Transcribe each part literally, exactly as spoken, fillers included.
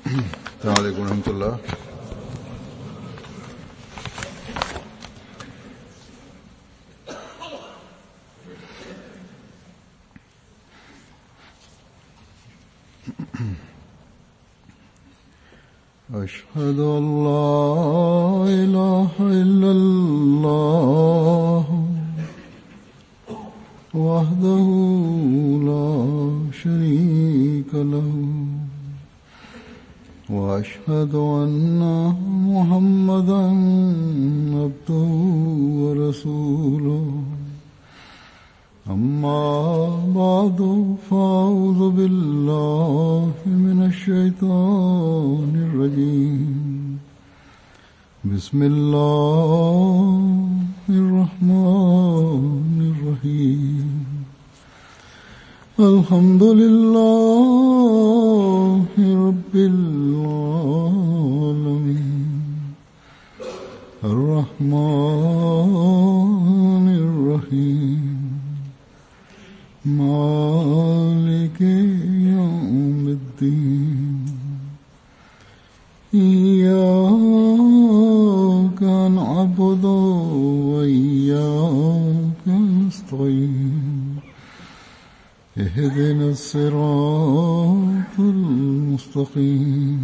अस्सलाम वालेकुम रहमतुल्लाह। أشهد أن لا إله إلا الله وحده لا شريك له وأشهد أن محمدا عبده ورسوله أما بعد فأعوذ بالله من الشيطان الرجيم بسم الله الرحمن الرحيم الحمد لله رب العالمين الرحمن الرحيم مالك يوم الدين إياك نعبد وإياك نستعين اهدنا الصراط المستقيم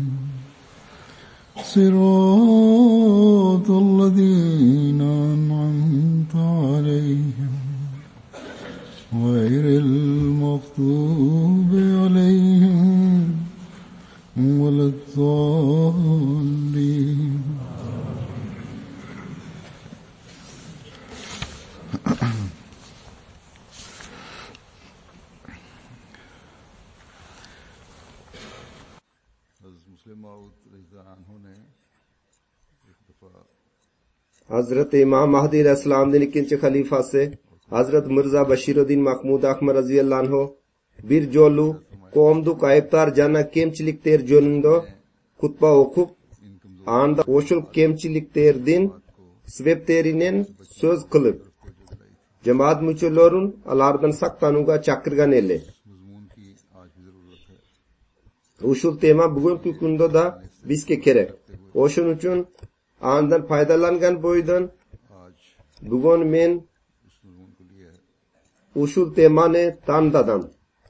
صراط الذين أنعمت عليهم غير المغضوب عليهم ولا الضالين. हजरत इमाम महदी अलैहिस्सलाम दिन ikinci halifası Hazret Mirza Bashiruddin Mahmud Ahmad radıyallahu anh bir jolu qoomduk ayıptar jana kemchilikler jönündө kutba okup anda oşul kemchiliklerden sebeplerinin söz kılıp cemaat müçelerin alardan saktanuga çakırgan ele. Oşul tema bugünkü kunda da bizke kerek. Oşun üçün andan faydalangan boydan bugün men usul temane tandadan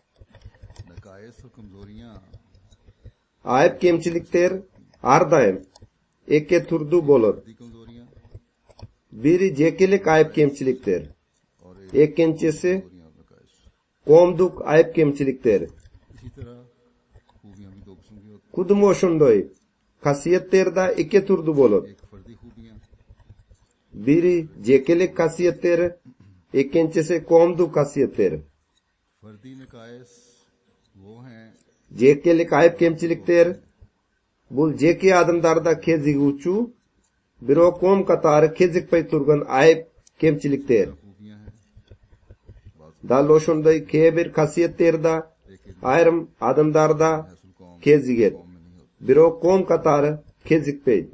ayıp kemçilikler har daim eke turdu bolur. Biri jekelik ayıp kemçilikler, ekkinchisi qoomduk ayıp kemçilikler. Kudum oşundoy kasiyetler da eke turdu bolur. Biri jekelik kasiyetler, ekkinchisi qoomduk kasiyetler. Jekelik ayıp kemçilikler bul jeke adamlarda keziguchu biro qoom qatar kezikpay turgan ayıp kemçilikler. Dal oşunday kebir kasiyetler da ayrım adamlarda keziget biro qoom qatar kezikpay.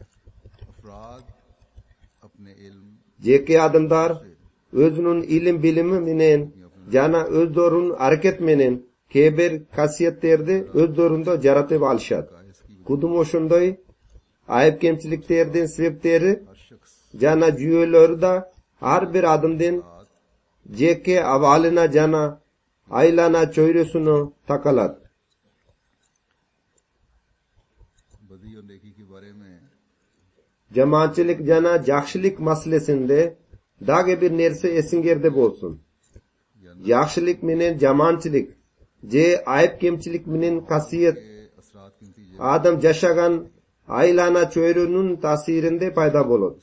Jeke adamlar özünün ilim bilimi menen jana özdorun hareket menen kebir kasiyetlerdi özdorunda jaratıp alışat. Kudum oşunday ayıp kemçiliklerden sebepleri jana jüyölörü da har bir adamdan jeke avalına jana aylana çoyrusunu takalat. Cemaatçilik jana jakşilik masalesinde dage bir nerse esingerde bolsun. Jakşilik menen jamançilik je ayıp kemçilik menen kasiyet adam jaşagan aylana çoyrunun tasirinde payda bolot.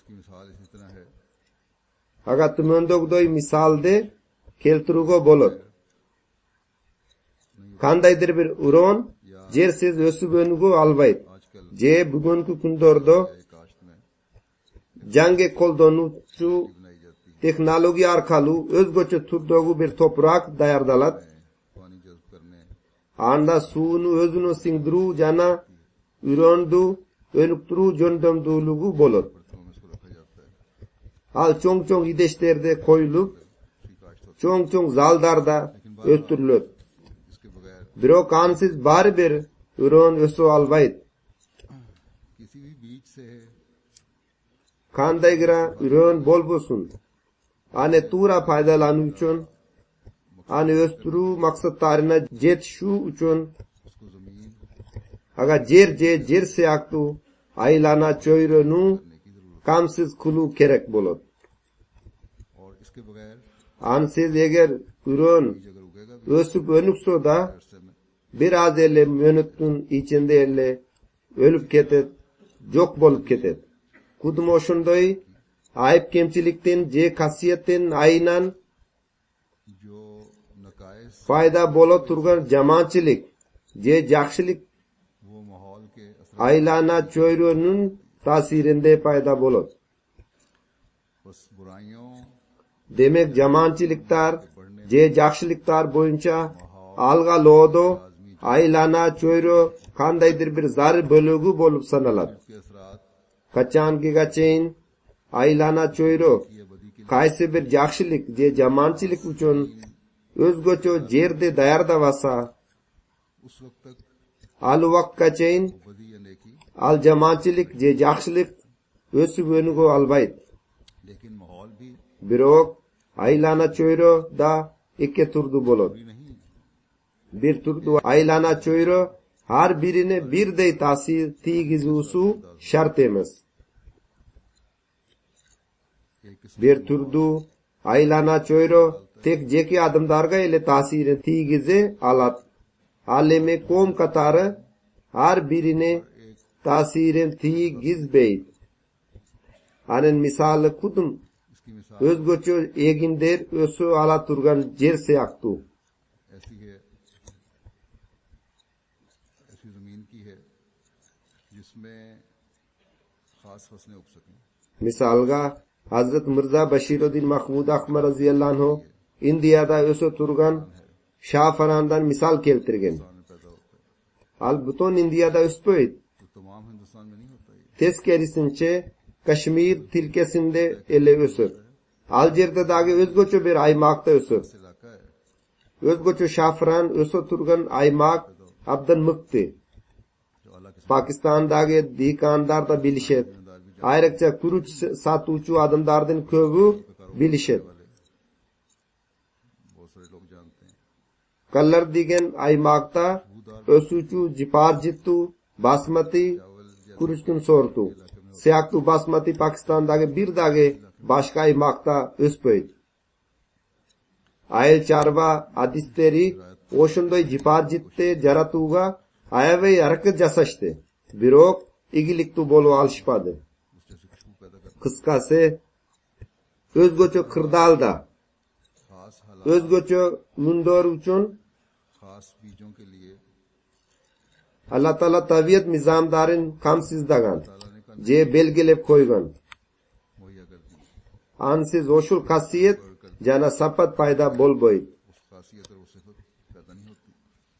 Aga tumöndögdoy misalde kelturugo bolot. Kandaydır bir uron jersiz ösüp önügü albayt. Je bugünkü kundordo jange koldonuchu teknoloji arkalı özgöçe turdogu bir toprak dayardalat. Anda suunu özünü singduru jana ürondu önükturu jondömdulugu bolot. Al çoğ çoğ ideşlerde koyulup çoğ çoğ zaldarda östürülöt. Biro kansiz bari bir ürün ösü albayt. किसी भी बीज से Kandaygira ürün bol bulsun. Ane tura faydalanı üçün, ane östürü maksatlarına jetişu üçün, उसको जमीन aga jer je jer se aktu, aylana çoyrunu kamsiz kulu kerek bolot. और इसके बगैर Ansiz eğer ürün बीज अगर उगेगा भी ösüp önükso da, अरसे में biraz elle mönüttün içinde elle ölüp ketet, yok bolup ketet. Kudum oşundoy, ayıp kemçilikten, je kasiyetten aynan जो नकाइस fayda bolo turgan jamançilik, je jakşilik वो माहौल के असर aylana çoyrunun tasirinde payda bolot. बस बुराइयों Demek jamançiliktar, je jakşiliktar boyunca alga lodo, aylana çoyru kandaydır bir zar bölügü bolup sanalar. के असरात Kaçan ki kaçayın, aylana çoyru, या बदी के kaysi bir jakşilik, je jamançilik üçün, özgöço jerde dayarda vasa, उस वक्त तक al vak kaçayın, बदी या नेकी al jamançilik, je jakşilik, ösü bönügü albayt. लेकिन माहौल भी Birok, aylana çoyru da iki turdu bolot. बुरी नहीं Bir turdu aylana çoyru, har birine bir dey tasir tigizusu şart emez. एक किस्म Bir turdu aylana çoyru, tek jeki adımdarga ile tasirin tigizi alat. Aleme kom katarı, har birine tasirin tigizbeyt. Anen misali kudum, इसकी मिसाल özgöçö egimder ösü ala turgan jer seyaktu. ऐसी है ऐसी जमीन की है जिसमें खास फसलें उग सकें Misalga Hazrat Mirza Bashiruddin Mahmud Ahmad radhiyallahu anhu Indiyada ösü turgan Şafarandan misal keltirgen. में पैदा होता है Al buton Indiyada öspöyt. तो तमाम हिंदुस्तान में नहीं होता ये Teskerisinçe Kaşmir tilkesinde ele ösür. Aljer'de dagi özgöçö bir aymakta ösür. इलाका है Özgöçö şafran ösü turgan aymak abdan mıktı. जो अल्लाह के Pakistan'dagi dikandar da bilişet. Ayrıca kuruç satuçu adımdardın köbü bilişet. बहुत सारे लोग जानते हैं Kallar digen aymakta ösüçü cipar jittu basmati kuruştun sortu. Seyaktu basmati Pakistan'dagi bir dagi başka aymakta öspöyt. Ayel çarva adisteri oşundoy cipar jitte jaratuga ayavey hareket jasaştı. Birok igiliktu bolu alışmadı. उस जैसी खुशबू पैदा करता Kıskası özgöçö kırdalda, खास हालात özgöçö mündor üçün खास बीजों के लिए Allah Taala tabiat nizamdarin kamsizdagan, ताला ने कहा je belgilep koygan. मुहैया कर दी Ansiz oşul kasiyet jana sapat payda bolboy. उस खासियत और वो सिफत पैदा नहीं होती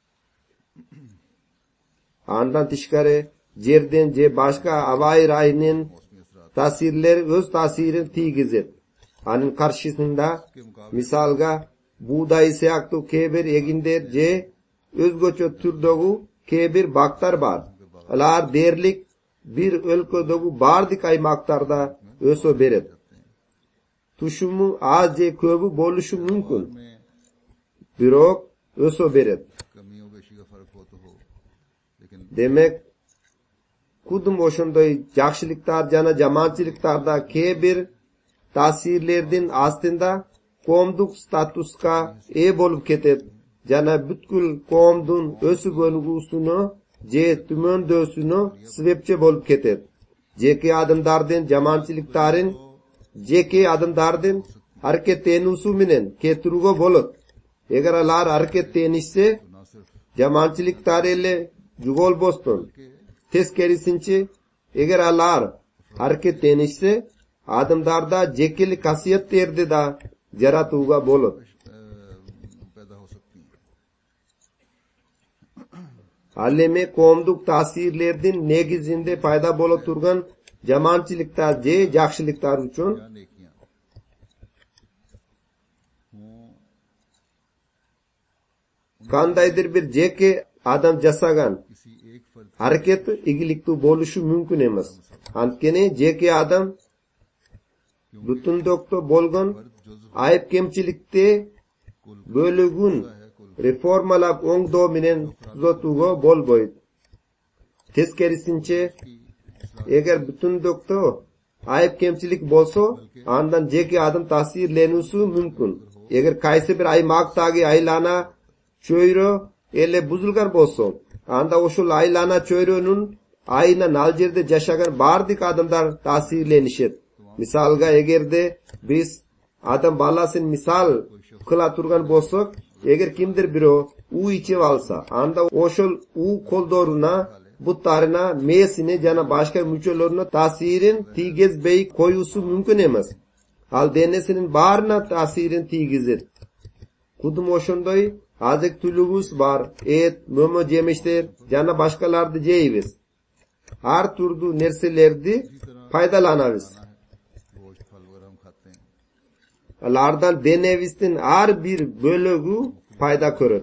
Andan tişkare jerden je başka avayir aynin मौसमी असरात tasirler öz tasirin tigizet. Anın karşısında के मुकाबले misalga buğday seyaktu keber eginder je özgöçö türdogu kebir baktar bar. Alar derlik bir ölködogu bardik aymaktarda ösö beret. Tuşumu az je köbü boluşu mümkün. में Birok ösö beret. कमियों बेशी का फर्क हो तो हो लेकिन Demek kudum oşundoy jakşiliktar jana jamançiliktarda kebir tasirlerden aslında komduk statuska e bolup ketet. Jana bütkül komdun ösü bölgüsünü je tümön dösünü sebepçe bolup ketet. Jeki adımdardan jamançiliktarin jeki adımdardan hareket tenusu minen keturugo bolot. Eğer alar hareket tenişse ना सिर्फ jamançiliktarele jugol boston. Teskerisinçe eğer alar hareket tenişse adımdarda jekili kasiyet terde da jaratuga bolot. अ, पैदा हो सकती हैं Aleme komduk tasirlerden negizinde payda bolup turgan jamançiliktar je jakşiliktar üçün या नेकियां हों kandaydır bir jeki adam jasagan किसी एक hareket igilikli boluşu mümkün emas. Antkeni jeki adam bütündükte bolgon ayıp kemçilikte bölügün reformalap oңдоо менен tuzatууга bolboyt. Teskerisinçe eger bütündükte ayıp kemçilik bolso andan jeki adam tasirlenүүsü mümkün. Eger kaysi bir aymaqtagi aylana çöyrö ele buzulgar bolso anda oşul aylana çöyrönün ayna nal jerde jaşagan bardik adamlar tasirlenişet. Misalga egerde biz adam balasin misal kıla turgan bolsak eger kimdir biro u içip alsa anda oşul u koldoruna butlarına mesine jana başka müçölörüne tasirin tigezbey koyusu mümkün emas. Al denesinin barına tasirin tigizet. Kudum oşondoy azık tülügüs var, et, mömö jemişler, jana başkalardı jeybiz. Har turdu nerselerdi faydalanabız. Alardan denevistin har bir bölügü fayda köröt.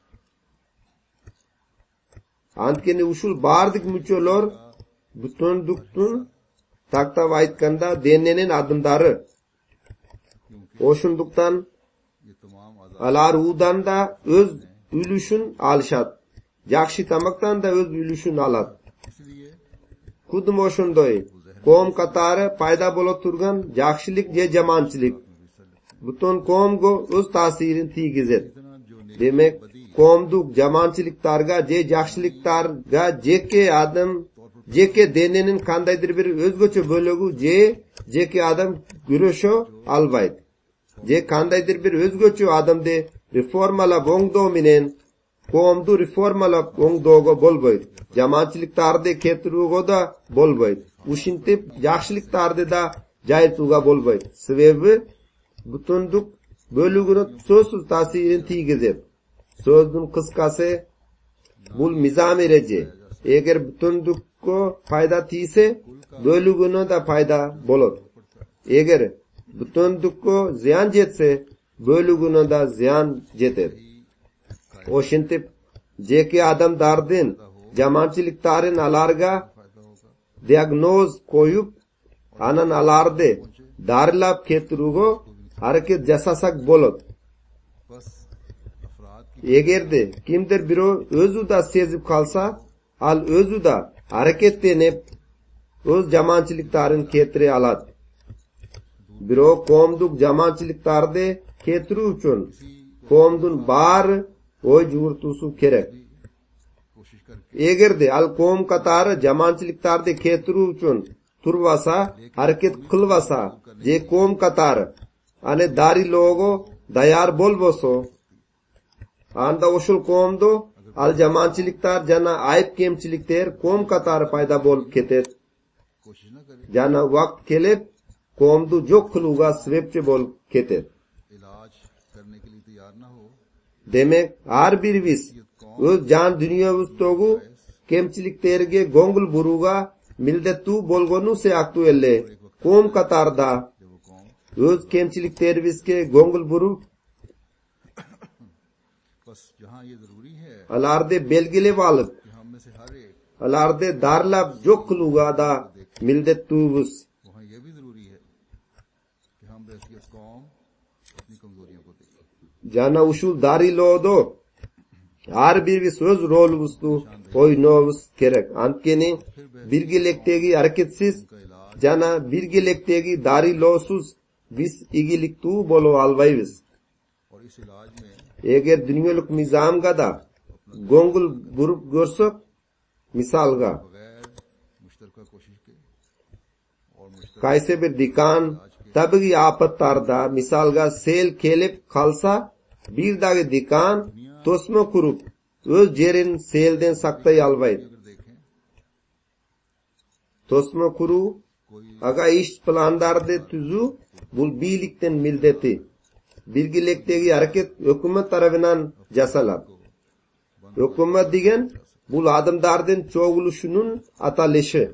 Antkeni uşul bardık müçölör bütündüktün takta aytkanda denenin adımdары. Oşunduktan alar udan da öz ülüşün alışat. Jakşı tamaktan da öz ülüşün alat. Kudum oşundoy kom katarı payda bolo turgan jakşılık je jamançılık. Bütün komgo öz tasirin tigizet. Demek komduk jamançılıktarga je jakşılıktarga jeke adam jeke denenin kandaydır bir özgöçö bölögü je jeke adam göröşö albayt. Je kandaydır bir özgöçö adamde reformala oңдоо менен komdu reformala oңдоого bolboyt. Jamançılıktardı ketirүүгө da bolboyt. Uşintip jakşılıktardı da jayıltууга bolboyt. Sebebi bütündük bölügüne sözsüz tasirin tigizet. Sözdün kıskası bul mizam erece. Eger bütündükko fayda tiyse bölügüne da fayda bolot. Eger bütündükko ziyan jetse bölügüne da ziyan jeter. Oşintip jeki adamdardın jamançılıktarın alarga diagnoz koyup anan alardı darilap ketirүүgө hareket jasasak bolot. Egerde kimdir biro özü da sezip kalsa al özü da hareketlenip öz jamançılıktarın ketire alat. Biro komduk jamançılıktardı ketirүү üçün komdun bar oy jugurtusu kerek. Egerde al kom katarı jamançılıktardı ketirүү üçün turvasa hareket kılvasa je kom katarı ane dari logo dayar bolboso anda oşul komdu al jamançılıktar jana ayıp kemçilikler kom katarı payda bolup keter. Jana vakt kelip komdu jok kılууga sebepçi bolup keter. Demek har birimiz öz jan dünyabıztogu kemçiliklerge gongul buruga mildetu bolgonu seaktу elle kom katarda öz kemçiliklerimizge gongul buru alarde belgilep alıp alarde darlap jok kılууga da mildettubuz. Jana uşul darilodo har birimiz öz rolubuzdu oynobuz kerek. Antkeni birgelektegi hareketsiz jana birgelektegi darilosuz biz igiliktu bolo albayız. Eger dünyoluk nizamga da gongul burup görsök misalga kayse bir dikan tabii apattarda misalga sel kelip kalsa bir dagi dikan tosma kurup öz jerin selden saktay albayt. Tosma kuru aga iş plandardı tüzü bul bilikten mildeti. Birgilektegi hareket hükümet tarafından jasalap. Hükümet digen bul adamdardın çoğuluşunun atalışı.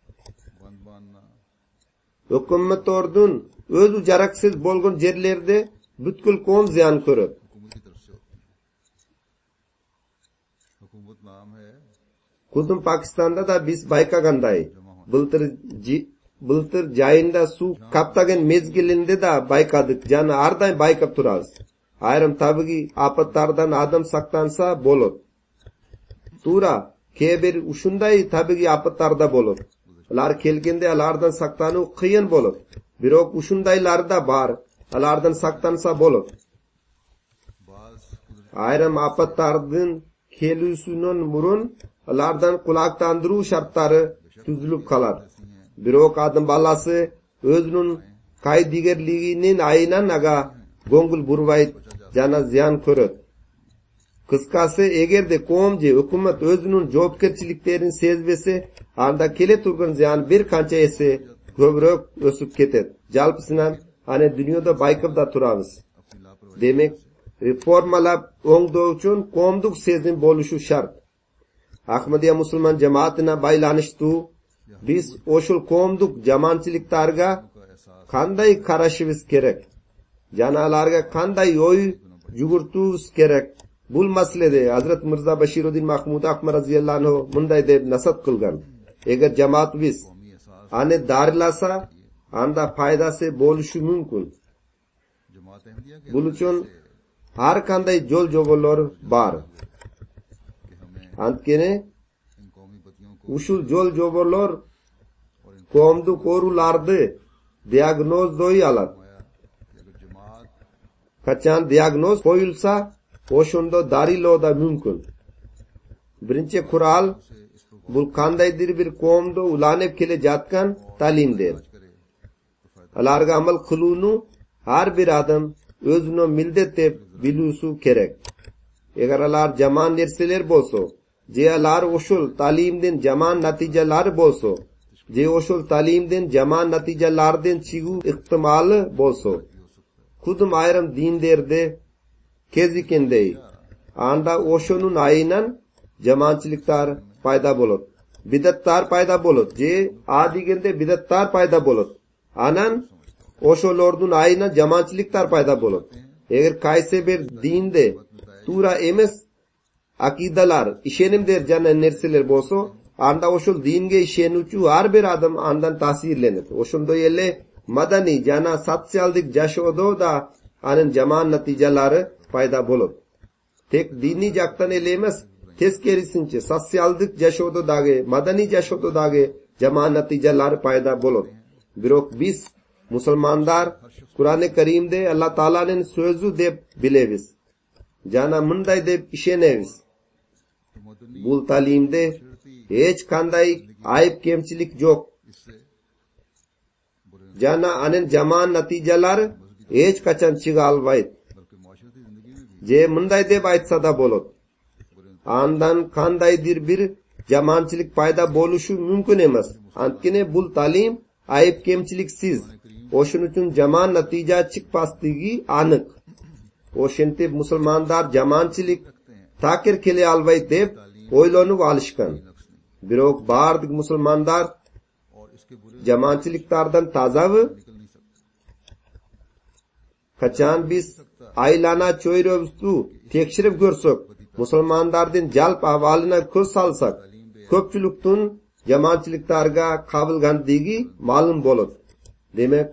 Hükümet ordun özü jaraksız bolgun jerlerde bütkül kom ziyan köröt. Kudum Pakistan'da da biz baykaganday. Bultır, bultır jayında su kaptagen mezgilinde da baykadık. Jana arday baykap turabız. Ayrım tabigi apatlardan adam saktansa bolot. Tura kebir uşunday tabigi apatlarda bolot. Alar kelgende alardan saktanu kıyın bolot. Birok uşundaylarda bar. Alardan saktansa bolot. Ayrım apatlardan kelüsünün murun alardan kulaktandıruu şartları tüzülüp kalar. Birok adam balası özünün kaydigerliğinin ayınan aga gongul burvayt jana ziyan köröt. Kıskası eger de komje hükümet özünün jobkerçiliklerini sezbese anda kele turgun ziyan bir kança ese köbrök ösüp ketet. Jalpısından hani dünyada baykıpda turabız. Demek reformalap oңdoo üçün komduk sezim boluşu şart. Ahmadiya Müslüman cemaatine baylanıştı. Biz oşul komduk jamançılıklarga kanday karaşыбыз kerek. Janalarga kanday oy jugurtuubuz kerek. Bul masalede Hazrat Mirza Bashiruddin Mahmud Ahmad raziyallahu anhu munday deb nasat kılgan. Eger jamaat biz ane darilasa anda faydası boluşu mümkün. Bul üçün har kanday jol jobolor bar. Antkene uşul jol jobolor komduk orulardı diagnoz doy alar. Kaçan diagnoz koyulsa oşundo darilo da mümkün. Birinci kural bul kandaydir bir komdo ulanıp kele jatkan talimdir. Alarga amal kılunu har bir adam özünü mildet deb bilüsü kerek. Eger alar jaman nerseler bolso, je alar oşul talimden jaman natijalar bolso, je oşul talimden jaman natijalardan çıguu ihtimali bolso, kudum ayrım dinderde kezikendey, anda oşonun ayınan jamançılıklar payda bolot. Bidatlar payda bolot. Je adigende bidatlar payda bolot. Anan oşolordun ayına jamançılıklar payda bolot. Eger kayse bir dinde tura emes akidalar işenimder jana nerseler bolso, anda oşol dinge işenuchu har bir adam andan tasirlenir. Oşondo yelle madani jana satsiyaldik jashodo da anan jaman natijalari payda bolot. Tek dini jaktan ele emas, teskerisinçe satsiyaldik jashodo dage, madani jashodo dage jaman natijalari payda bolot. Birok biz Müslümanlar Kur'an-ı Kerim'de Allah Taala'nın sözü deb bileviz. Jana munday deb işeneviz. Bul talimde hech kanday ayıp kemçilik jok. Jana anen jaman natijalari hech qachon chiqa albaydi. Je munday deb aytsa da bolot. Andan kandaydir bir jamançılık payda boluşu mümkün emas. Antkene bul talim ayıp kemçiliksiz. Oşun üçün jaman natija çıkpasligi anık. Oşente musulmanlar jamançılık takir kele albaydi deb oylanıp alışkan. Birok bardık musulmanlar jamançılıklardan tazavı. Kaçan biz aylana çoyrobuzdu tekşirip görsök, musulmanlardan jalp ahvalına koz salsak, köpçülüktün jamançılıklarga kabılgandigi malum bolot. Demek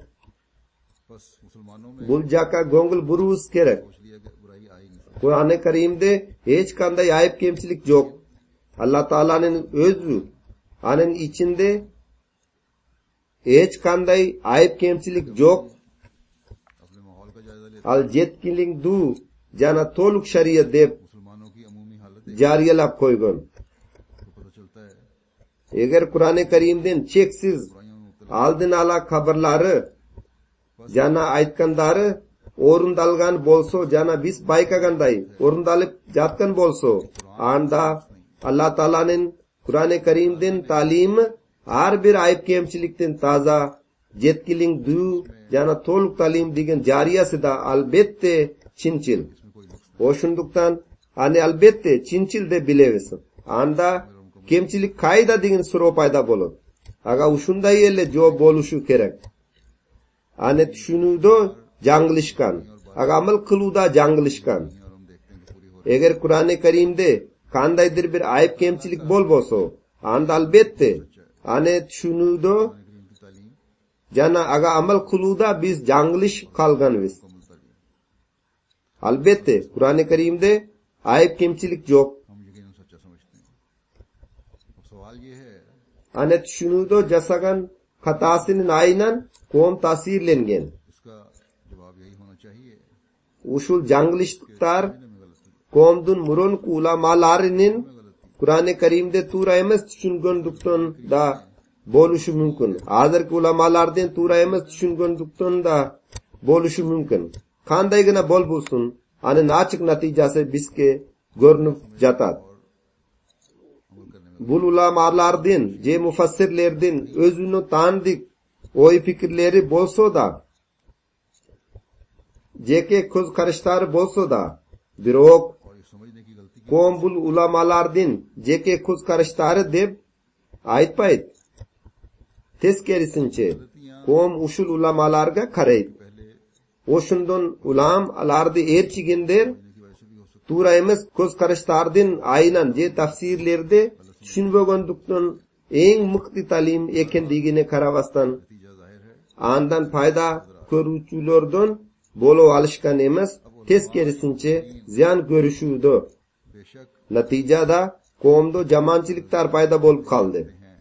bul jaka gongul buruz kerek. Kur'an-ı Kerim'de hech kanday ayıp kemçilik jok. Allah Taala'nın özü anın içinde hech kanday ayıp kemçilik jok. Al jetkiling du jana toluk şariat deb jariyalap koygan. Eger Kur'an-ı Kerim'den cheksiz aldın ala haberlari jana aytkandari orundalgan bolso, jana biz baykaganday orundalıp jatkan bolso, anda Allah Taala'nın Kur'an-ı Kerim'den talimi har bir ayıp kemçilikten taza jetkiling du jana toluk talim degen jariyası da albette çinçil. Oşunduktan hani albette çinçil de bilevesin. Anda kemçilik kayda degen suro payda bolot. Aga uşunday elle job boluşu kerek. Hani düşünüdo jangılışkan. Aga amal kılıuda jangılışkan. Eger Kur'an-ı Kerim'de Kandaydır bir ayıp kemçilik bol bolsa, anda albatta ane düşünüdü करीम की तालीम jana aga amal kuluda biz janglish kalganmiz. Albatta Kur'an-ı Kerim'de ayıp kemçilik yok. हम यकीनन सच्चा समझते हैं. अब सवाल ये है Ane düşünüdü jasagan hatasının aynan kom tasirlengen. इसका जवाब यही होना चाहिए Usul janglishliklar में गलत komdun muron ulamalarının Kur'an-ı Kerim'de tura emas düşüngöndükten da boluşu mümkün. Hazırki ulamalardan tura emas düşüngöndükten da boluşu mümkün. Kandaygına bol bulsun, anın açık natijası bizke görünüp jatat. Bul ulamalardan, je mufassirlerden özünü tanıdık oy fikirleri bolsa da, jeke koz karışları bolsa da, birok और ये समझने की गलती की kom bul ulamalardan jeke koz karışları deb aytpayt. Teskerisinçe, kom uşul ulamalarga qarayt. पहले Oşundan ulam alardı erçigindir, की वजह से भी हो सकता tura emas koz karışlardan aynan je tafsirlerde düşünbögöndükten en mıkti talim ekendigine karavastan नतीजा जाहिर है andan fayda körüçülörden bolo alışkan emas, teskerisinçe ziyan görüşüdü. बेशक Natijada komdo jamançiliklar payda bolup kaldı.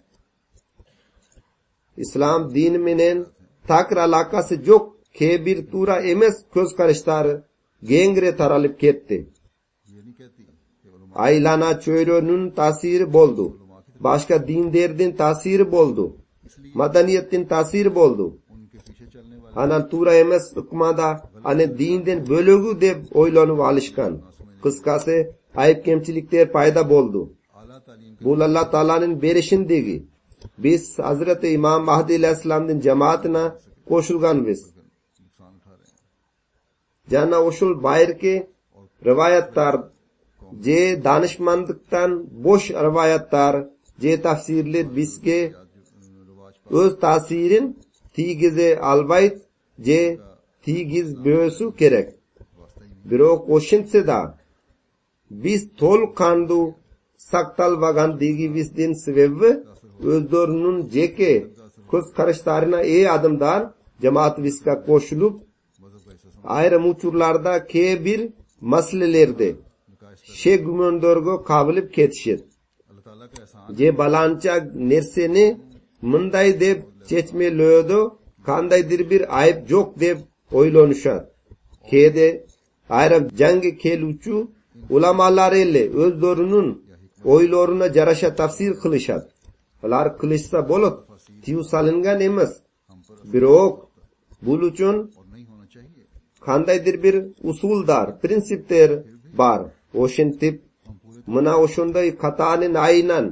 İslam din menen takır alakası yok ke bir tura emas köz karışları gengre taralıp ketdi. ये नहीं कहती कि उलमा Aylana çöyrönün tasiri boldu. Başka dinlerden tasiri boldu. Madaniyetin tasiri boldu. उनके पीछे चलने वाले Anan tura emas ıkmada ane dinden bölögü deb oylanıp alışkan. Kıskası ayıp kemçilikler payda boldu. आला तालीम के Bu Allah Taala'nın berişindigi. Biz Hazreti İmam Mahdi Aleyhisselam'ın cemaatine koşulganbiz. नुकसान उठा रहे हैं Jana oşul bayırki rivayetler, je danışmandıktan boş rivayetler, je tafsirler bizge रिवाज öz tasirin tigize albayt, je tigiz bösü kerek. Birok oşinse da biz tol kandu saktal vagan digi bizden sebebi özdörünün jeke köz karışlarına iyi adımdar cemaat viska koşulup मजहब का हिस्सा ayrım uçurlarda ke bir maslelerde şe gümöndörgö kabilip ketişet. अल्लाह ताला का एहसान Je balança nerseni mınday deb çeçme löödö kandaydır bir ayıp yok deb oylanışat. Kede ayrım jangi kelüçü ulamalar elle özdörünün oylarına jaraşa tafsir kılışat. Alar kılışsa bolot tiu salıngan emas. Birok bul uchun और नहीं होना चाहिए kandaydır bir usuldar, prinsipler bar. Oşintip mına oşunday katanın aynan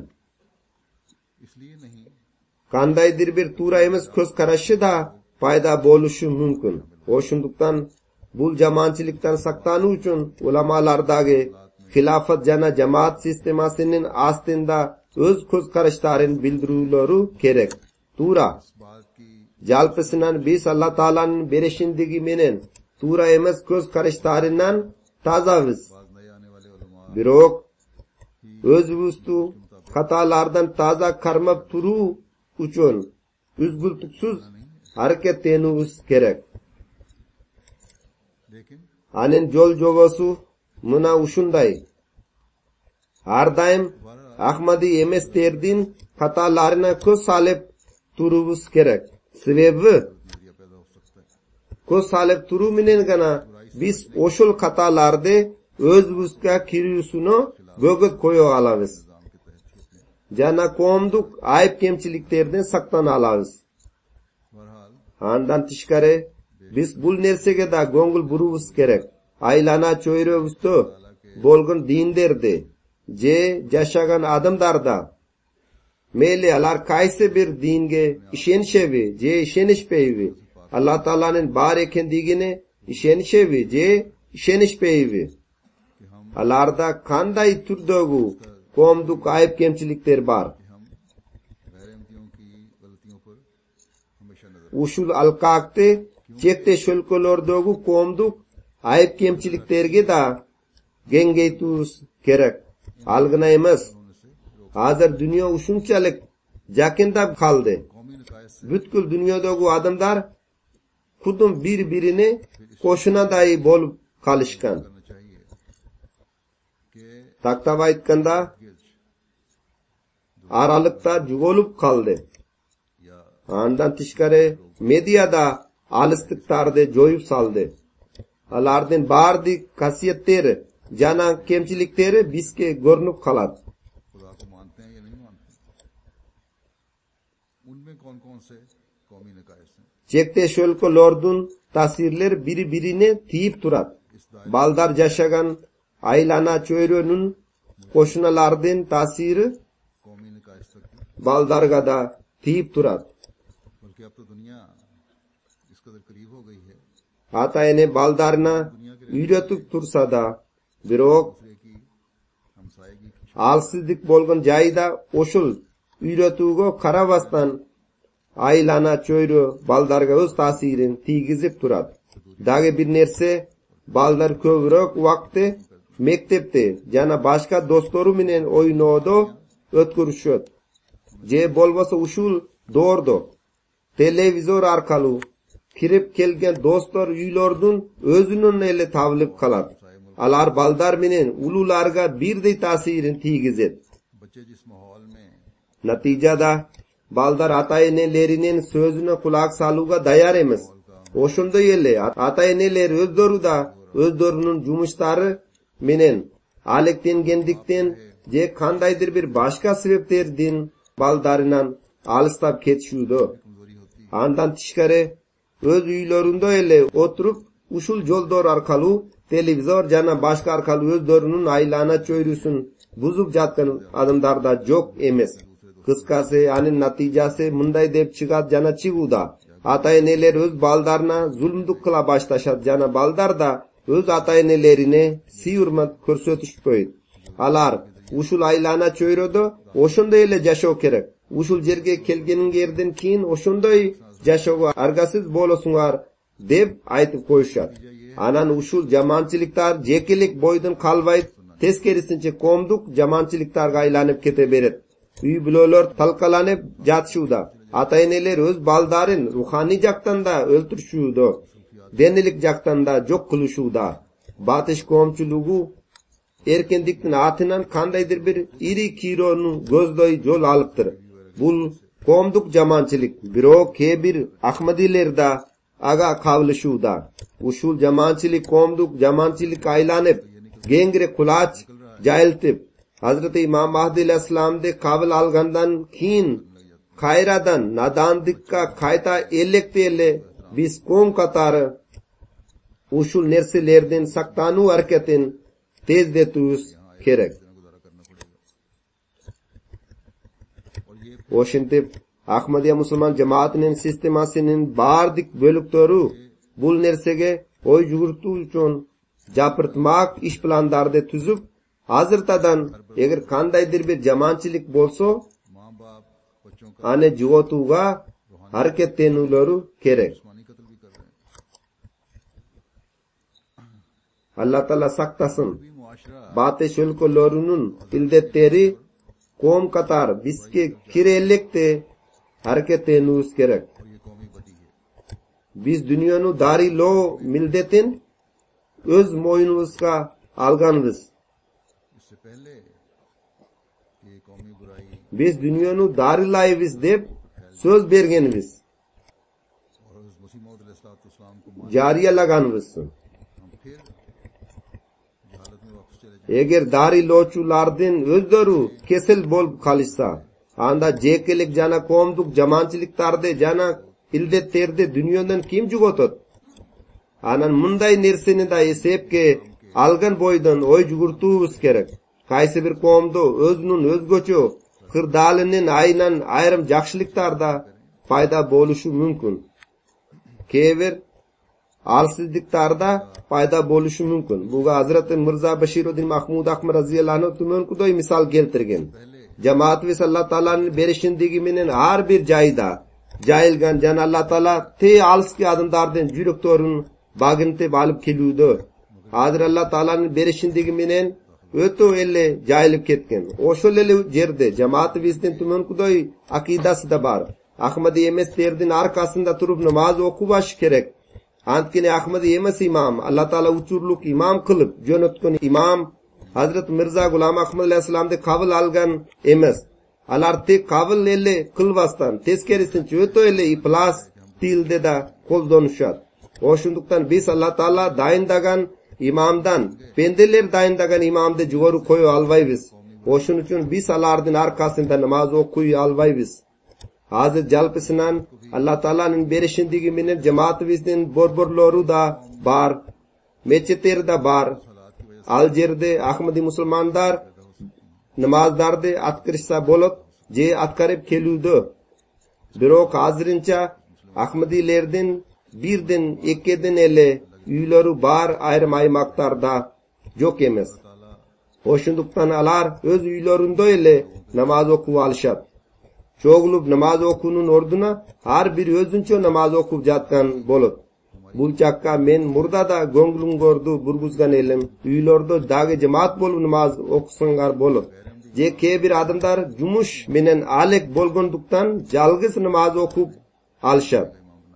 इसलिए नहीं kandaydır bir tura emas köz karaşı da payda boluşu mümkün. Oşunduktan bul jamançilikten saktanı üçün ulamalardagi hilafat jana jamaat sistemasının astında öz köz karışların bildirüleri gerek. Tura इस बात की jalpısından biz Allah Taala'nın berişindigi menen tura emas köz karışlarından tazavız. बाद नए आने वाले उलमा Birok öz vüstu hatalardan taza karmap turu uchun üzgültüksüz hareketlenüz gerek. लेकिन Anen jol jogosu mına uşunday. Har daim Ahmadi emeslerden hatalarına köz salep turubuz gerek. Sebebi नजरिया पैदा हो सकता है köz salep turu minen gana biz oşul hatalarda öz vüska kiriyusunu bögöt koyo alabız. निजाम के तहत छूटने Jana komduk ayıp kemçiliklerden saktan alabız. बहरहाल Handan tişkare biz bul nersege da gongul burubuz gerek. Aylana çöyröbüstö bolgun dinderdi. Je jaşagan adamdarda meyli alar kayse bir dinge işenişevi, je işenişpeyvi. Allah Taala'nın bar ekendigini işenişevi, je işenişpeyvi. कि हम Alarda kanday türdögü komduk ayıp kemçilikler bar. कि हम गैर अहमदियों की गलतियों पर हमेशा नजर Usul alkakte çekte şölkolordögü komduk ayıp kemçiliklerge da gengeytüz gerek. algına emas. Hazır dünya uşunchalik jakindab qaldi. कौमी निकाय से Butkul dunyodagi odamlar xuddi bir-birini qo'shinaday bo'lib qolishgan. करना चाहिए कि Taqtab aytganda गिल्च aralıqda juvolib qoldi. या Andan tishqari mediada alisliqlarni joyib soldi. Alarning bardi qasiyatlari, jana kemchiliklari bizga ko'rinib qoladi. खुदा को मानते हैं या नहीं मानते, उनमें कौन कौन से कौमी निकाय हैं। Chekte sho'lqolordun ta'sirlar bir-birini tiyib turadi. Baldar jashagan aylana cho'yronun qo'shnalardan ta'siri कौमी निकाय तक की, baldarga da tiyib turadi. बल्कि अब तो दुनिया इस कदर करीब हो गई है Atayne baldarna uyratib tursa da biroq दूसरे की हमसायगी की alsizlik bo'lgan joyda o'shul uyratuvga qarabasdan aylana cho'yro baldarga o'z ta'sirini tiygizib turadi. Dagi bir narsa baldar ko'proq vaqtni maktabda yana boshqa do'stlari bilan o'ynaydi, o'tkazishadi. Je bo'lmasa ushul do'rdo televizor orqali kirib kelgan do'stlar uylardan o'zining eli tavlib qoladi. Alar baldar bilan ulularga birday ta'sirini tiygizadi. बच्चे जिस माहौल में Natijada baldar ata-enelerinin sözüne kulak saluga dayar emas. Oşunda yelle ata-eneler özdoruda özdorunun jumushlari menen alektengendikten je qandaydir bir boshqa sebeplerden baldarinan alistap ketishudi. Andan tishqari o'z uylarında ele o'tirib ushul yo'ldor orqali televizor jana boshqa orqali o'zlarining aylana cho'yrusin buzib jatgan odamlarda yo'q emas. Qisqasi, yani natijasi munday deb chiqadi jana chiguda. Ata-eneler o'z baldarna zulmduk qila boshlashadi jana baldarda o'z ata-enelerini siyurmat ko'rsatish qo'ydi. Alar ushul aylana cho'yroda o'shunday ele jashaw kerak. Ushul yerga kelganing yerdan keyin o'shunday jashawga argasiz bo'lasinglar deb aytib qo'yishadi. Anan ushul jamoatchiliklar jekilik bo'ydan qalbaydi, teskerisincha qo'mduk jamoatchiliklarga aylanib ketaveradi. Uy bulolar talqalanib jatishuvda. Ata-eneler o'z baldarin ruhoniy jaqtanda o'ltirishuvda, dinilik jaqtanda jo'q qilishuvda. Batish qo'mchiligi erkinlikning atinan qandaydir bir iri kironi ko'zdoy yo'l olibdir. Bu qo'mduk jamoatchilik biroq kebir ahmadiylarda aga qavlishuvda. Ushul jamoatchilik qo'mduk jamoatchilik aylanib, gengre qulach jailtib Hazreti İmam Mahdi alayhissalomni qabul olgandan keyin qayradan nadandikka qayta elekteyle biz qo'm qatori ushul narsalardan saqtanu harakatin tezdetuz kerak. Oshintib Ahmadiya musulmon jamoatining sistemasining bardik bo'liklari bu narsaga o'y yugurtuv uchun japirtmak ish planlarini tuzib Hazırtadan eğer kandaydir bir jamoatchilik bolsa, माँ बाप बच्चों का ane juvotuga hareketlenulari kerak. जिस्मानी कत्ल भी कर रहे हैं। Allah Taala saqtasin. भी मुआशरा Bate shulkolorunun ildetleri qo'm qatar bizga kirellikte hareketlenus kerak. और ये कौमी बदी है। Biz dunyoni dari lo mildetin o'z mo'yinimizga olganmiz. इससे पहले ये कौमी बुराई Biz dunyoni darilaymiz deb so'z berganmiz. और उस मसीह मौद अलैहिस्सलाम को मान Jariyalaganmiz. हम फिर जहालत में वापस चले जाए। Eğer dari loçulardan özleri kesil bo'lib qolishsa, anda jekilik jana qo'mduk jamoatchiliklarda jana ildetlarda dunyodan kim jugotadi? Anan munday narsani da esepke algan bo'ydan o'y jugurtuviz kerak. Qaysi bir qo'mda o'zining o'zgacha qirdalining aynan ayrim yaxshiliklarda paydo bo'lishi mumkin. Kever alsizliklarda paydo bo'lishi mumkin. Buga Hazrati Mirza Bashiruddin Mahmud Ahmad radhiyallohu anhu tuman kudoy misol keltirgan. Jamoat ve Allah Taalaning berishindigi menen har bir joyda jayilgan jan Allah Taala te alski adamlardan yuraktorin bag'inte olib keluvdi. Hozir Allah Taalaning berishindigi menen öto elle jayılıp ketken. Oşol ele jerde cemaat bizden tümen kudoy akidası da bar. Ahmadi emes terdin arkasında turup namaz okubaş gerek. Antkine Ahmadi emes imam, Allah Taala uçurluk imam kılıp jönötkön imam Hazrat Mirza Gulam Ahmad aleyhissalam'da kabul algan emes. Alar tek kabul elle kılvastan teskerisinçe öto elle iplas tilde da koldanışat. Oşunduktan biz Allah Taala dayındagan imamdan, pendeler dayındagan imamda jugoru koyu albaybiz. Oşun üçün biz alardın arkasında namaz okuyu albaybiz. Hazır jalpısından Allah Taala'nın berişindigi menen cemaat bizden borborloru da bar, meçetler da bar. Al jerde Ahmadi musulmandar namazdarda atkırışsa bolup je atkarıp kelüdü. Birok hazırınca Ahmadilerden birden ekkeden ele üyleri bar ayrım aymaktarda yok emes. Oşunduktan alar öz üylerinde ele namaz oku alışat. Çoğulup namaz okunun orduna har bir özünçe namaz okup jatkan bolup. Bul çakka men murda da gongulun gordu burguzgan elim. Üylerde dagi cemaat bolup namaz okusangar bolup. Je ke bir adamlar jumuş menen alek bolgonduktan jalgız namaz okup alışat.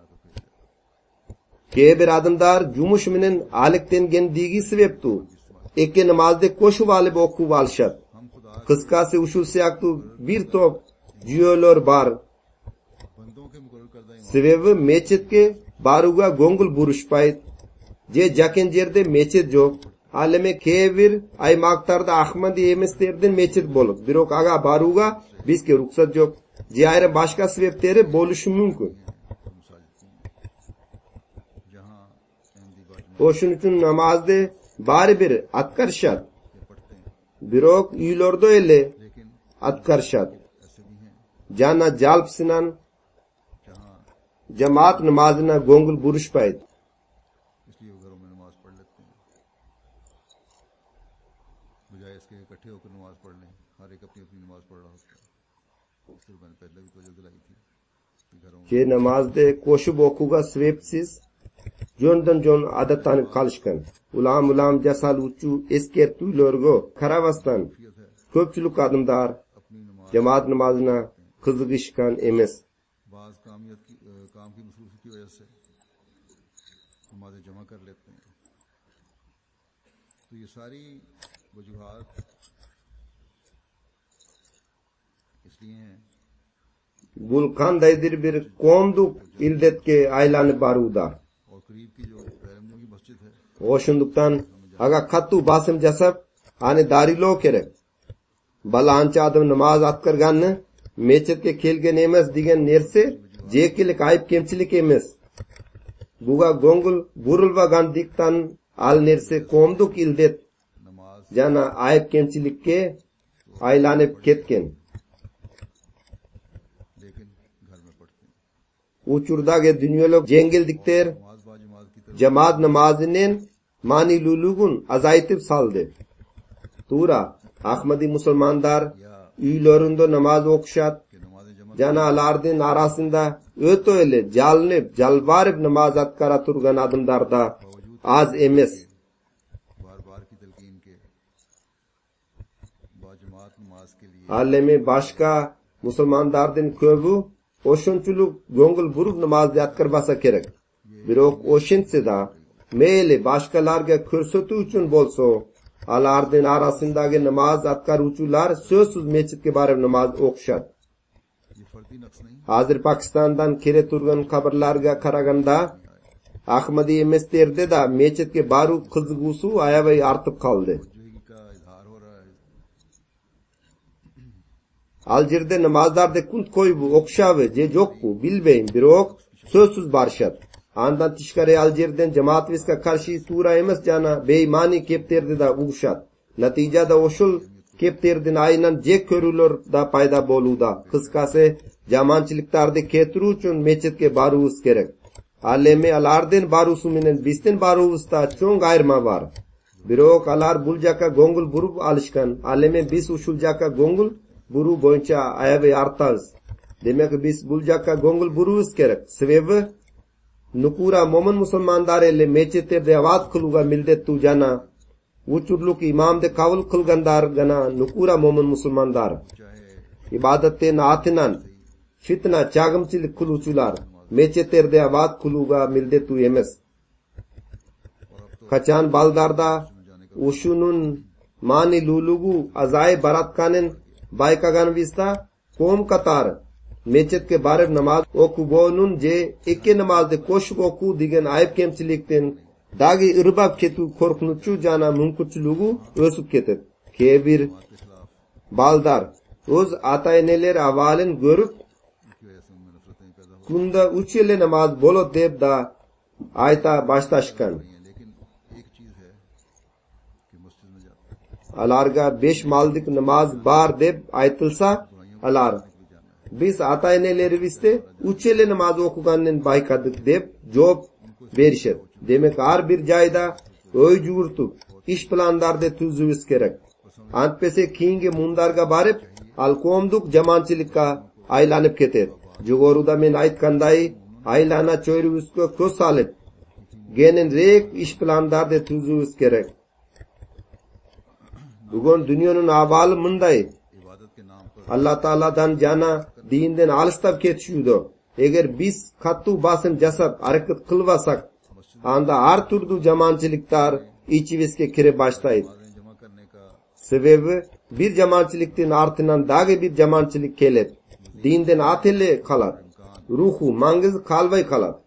Ke bir adamlar jumuş menen alekten gendigi sebeptu. Ekke namazda koşup alıp okup alışat. Kıskası uşul siyaktu bir top jiyolor bar. Sebebi meçetke baruga gongul buruşpayt. Je jaken jerde meçet jok. Aleme kevir ay maktarda Ahmadi emeslerden meçet bolup. Birok aga baruga bizke ruksat jok. Je ayrı başka sebepleri boluşu mümkün. Oşun üçün namazda bari bir atkar şart. Birok üylordo ele atkar şart. Jana jalpsinan जमात नमाजना गोंगुल बुरुष पाए इसलिए वो घरों में नमाज पढ़ लेते हैं बजाय इसके इकट्ठे होकर नमाज पढ़ लें हर एक अपनी अपनी नमाज पढ़ रहा होता है फिर मैंने पहले भी तवज्जो दिलाई थी कि घरों के नमाज दे कोशुब okuga sebepsiz jondan jon adattan kalışkan ulam ulam jasal uçu esker tuylorgo karavastan köpçülük adımlar cemaat namazına kızıgışkan emes. बाज कामियत की काम की मसरूफी की वजह से नमाज़ें जमा कर लेते हैं तो ये सारी वजूहात इसलिए हैं Gulkan daydir bir komduk ildetke aylanıp baruda. और करीब की जो पैरमजों की मस्जिद है Oşunduktan aga kattu basım jasap hani darilo kerek. Bala ança adam namaz atkar ganne meçetke kelgen emes digen nerse jekilik ayıp kemçilik emes. Buga gongul burulva gandiktan al nerse komduk ildet नमाज jana ayıp kemçilikke aylanıp ketken. लेकिन घर में पढ़ते हैं Uçurdage dünyalok jengildikter नमाज बाजमात की तरफ cemaat namazının mani lulugun azaytip saldı. Tura Ahmadi musulmandar üylerinde namaz okuşat कि नमाजें जमा jana alardın arasında öto ele jalnip jalvarip namaz atkara turgan adımlarda az emes. बार बार की तलकीन के बाजमात नमाज के लिए Alemi başka musulmandardın köbü oşunçuluk gongul burup namaz atkar basa kerek. Birok oşinse da meyli başkalarga körsötü üçün bolso alardın arasındaki namaz atkar uçular sözsüz meçitke barib namaz okuşat. ये फर्दी नक्श नहीं Hazır Pakistan'dan kere turgan kabarlarga karaganda Ahmadi emesterde da meçitke baru kızgusu ayavay artıp kaldı. जोगी का इजहार हो रहा है Alcirde namazlarda kunt koybu okşavı je jokku bilbeyin birok sözsüz barşat. Andan tişkare Alcirden cemaat viska karşı tura emes jana beymani kepterde da uğuşat. Natijada oşul kepterdin aynan je körülür da payda boluda. Kıskası jamançılıktarda keturu üçün meçetke baruvuz gerek. Aleme alarden barusu minen bistin baruvuzda çoğun ayrma var. Birok alar buljaka gongul burup alışkan. Aleme bis uşuljaka gongul buru boyunca ayağı artaz. Demek biz buljaka gongul buruvuz gerek. Sebebi nukura momen musulmandar elle meçete devat kılıga mildet tu jana uçurluk imamde kavul kılgandar gana nukura momun musulmandar. İbadette naatinan fitna çağımçilik kuluçular meçeterde avat kuluga mildetu emes. Kaçan baldarda uşunun mani lulugu azay baratkanin baykagan vista kom katar meçet ke barib namaz oku bonun je ikke namazde koşuk oku digen ayıp kemçilikten dagi ırbab ketu korkunucu jana mumkuçulugu ösüp ketet. Kebir baldar öz atayneler avalin görüp kunda uçele namaz bolot deb da ayta baştaşkan. Alarga beş maldik namaz bar deb aytılsa alar. Biz atayneleri viste uçele namaz okugannen baykadık deb job berişet. Demek har bir jayda öy jugurtup iş plandarda tuzubis kerek. Antpese kiyinge mundarga barip al komduk jamanchilikka aylanıp ketet. Jugoruda men aytkanday aylana çoyrubusko koz salip genen rek iş plandarda tuzubis kerek. Bugun dunyoning ahvoli munday. Allah Taaladan jana dinden alstab ketishudi. Eğer biz kattu basın jasab harakat qilvasak, anda har turdu jamanchiliklar içibizge kire başlaydı. Sebebi bir jamanchiliktin artinan dagi bir jamanchilik kelip, dinden atele kalat, ruhu mangiz kalbay kalat.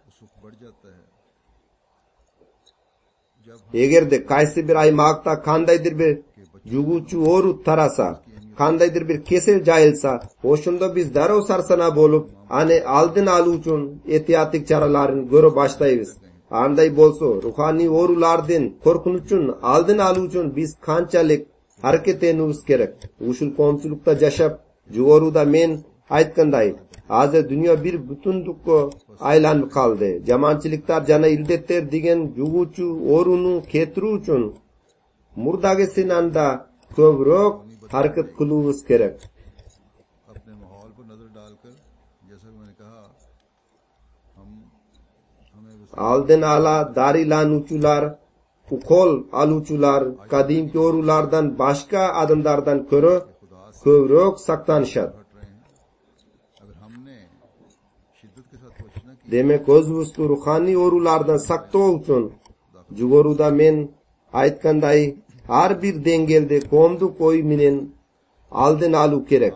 Eğer de kaysi bir aymaqta kandaydır bir juguchu oru tarasa, kandaydır bir kesel jayılsa, oşunda biz darov sarsana bolup, ane aldın alu uchun ehtiyatik charalarni görü başlayız. Anday bolso, ruhani orulardan korkun uchun aldın alu uchun biz kanchalik hareket etnubuz kerek. Uşul komchulukta jashab, jugoruda men aytkanday, hazır dünya bir bütündükko aylanıp kaldı. Jamanchiliklar jana ildetler degen juguchu orunu ketiriu uchun murdagesinanda kövrok hareket kılubuz kerek. Aldın ala darilanucular, ukol alucular, kadimki orulardan başka adımlardan körü kövrok saktanışat. Demek özvüstü ruhani orulardan sakto uchun jugoruda men aytkanday har bir dengelde komduk oy menen aldın alu kerek.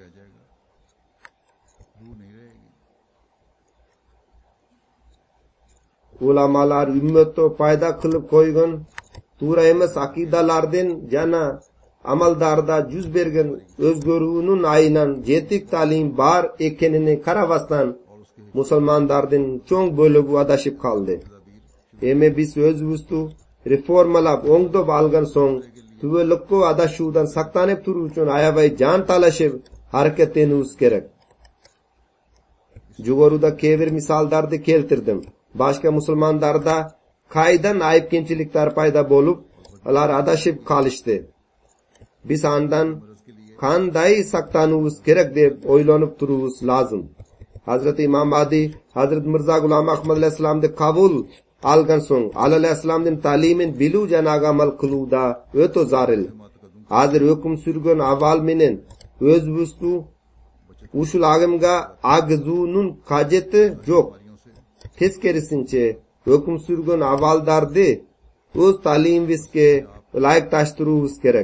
Ulamalar ümmetto payda kılıp koygun tuğra emes akidalardan jana amaldarda yüz bergen özgörүүnün ayınan jetik talim bar ekenini karabastan musulmandardan çoğ bölügü adaşıp kaldı. Eme biz özümüzü reformalap oңдоп algan soň tüvelikko adaşudan saktanıp turuu üçin ayabay jan talaşıp hareket etnubuz kerek. Jugoruda kebir misaldardy keltirdim. Başka musulmandarda kaydan ayıp kemçilikler payda bolup, alar adaşıp kalıştı. Biz andan kanday saktanubuz kerek dep oylanyp turubuz lazım. Hazreti İmam Mahdi, Hazreti Mirza Gulam Ahmad aleyhisselam'da kabul algan soň Ali aleyhisselam'dan talimin bilu janaga amal kılıuda öto zaril. Hazır hüküm sürgön aval menen özbüstü uşul agımga agzunun kajeti jok. Teskerisinçe hüküm sürgön avaldardy öz talim viske layık taştırubuz kerek.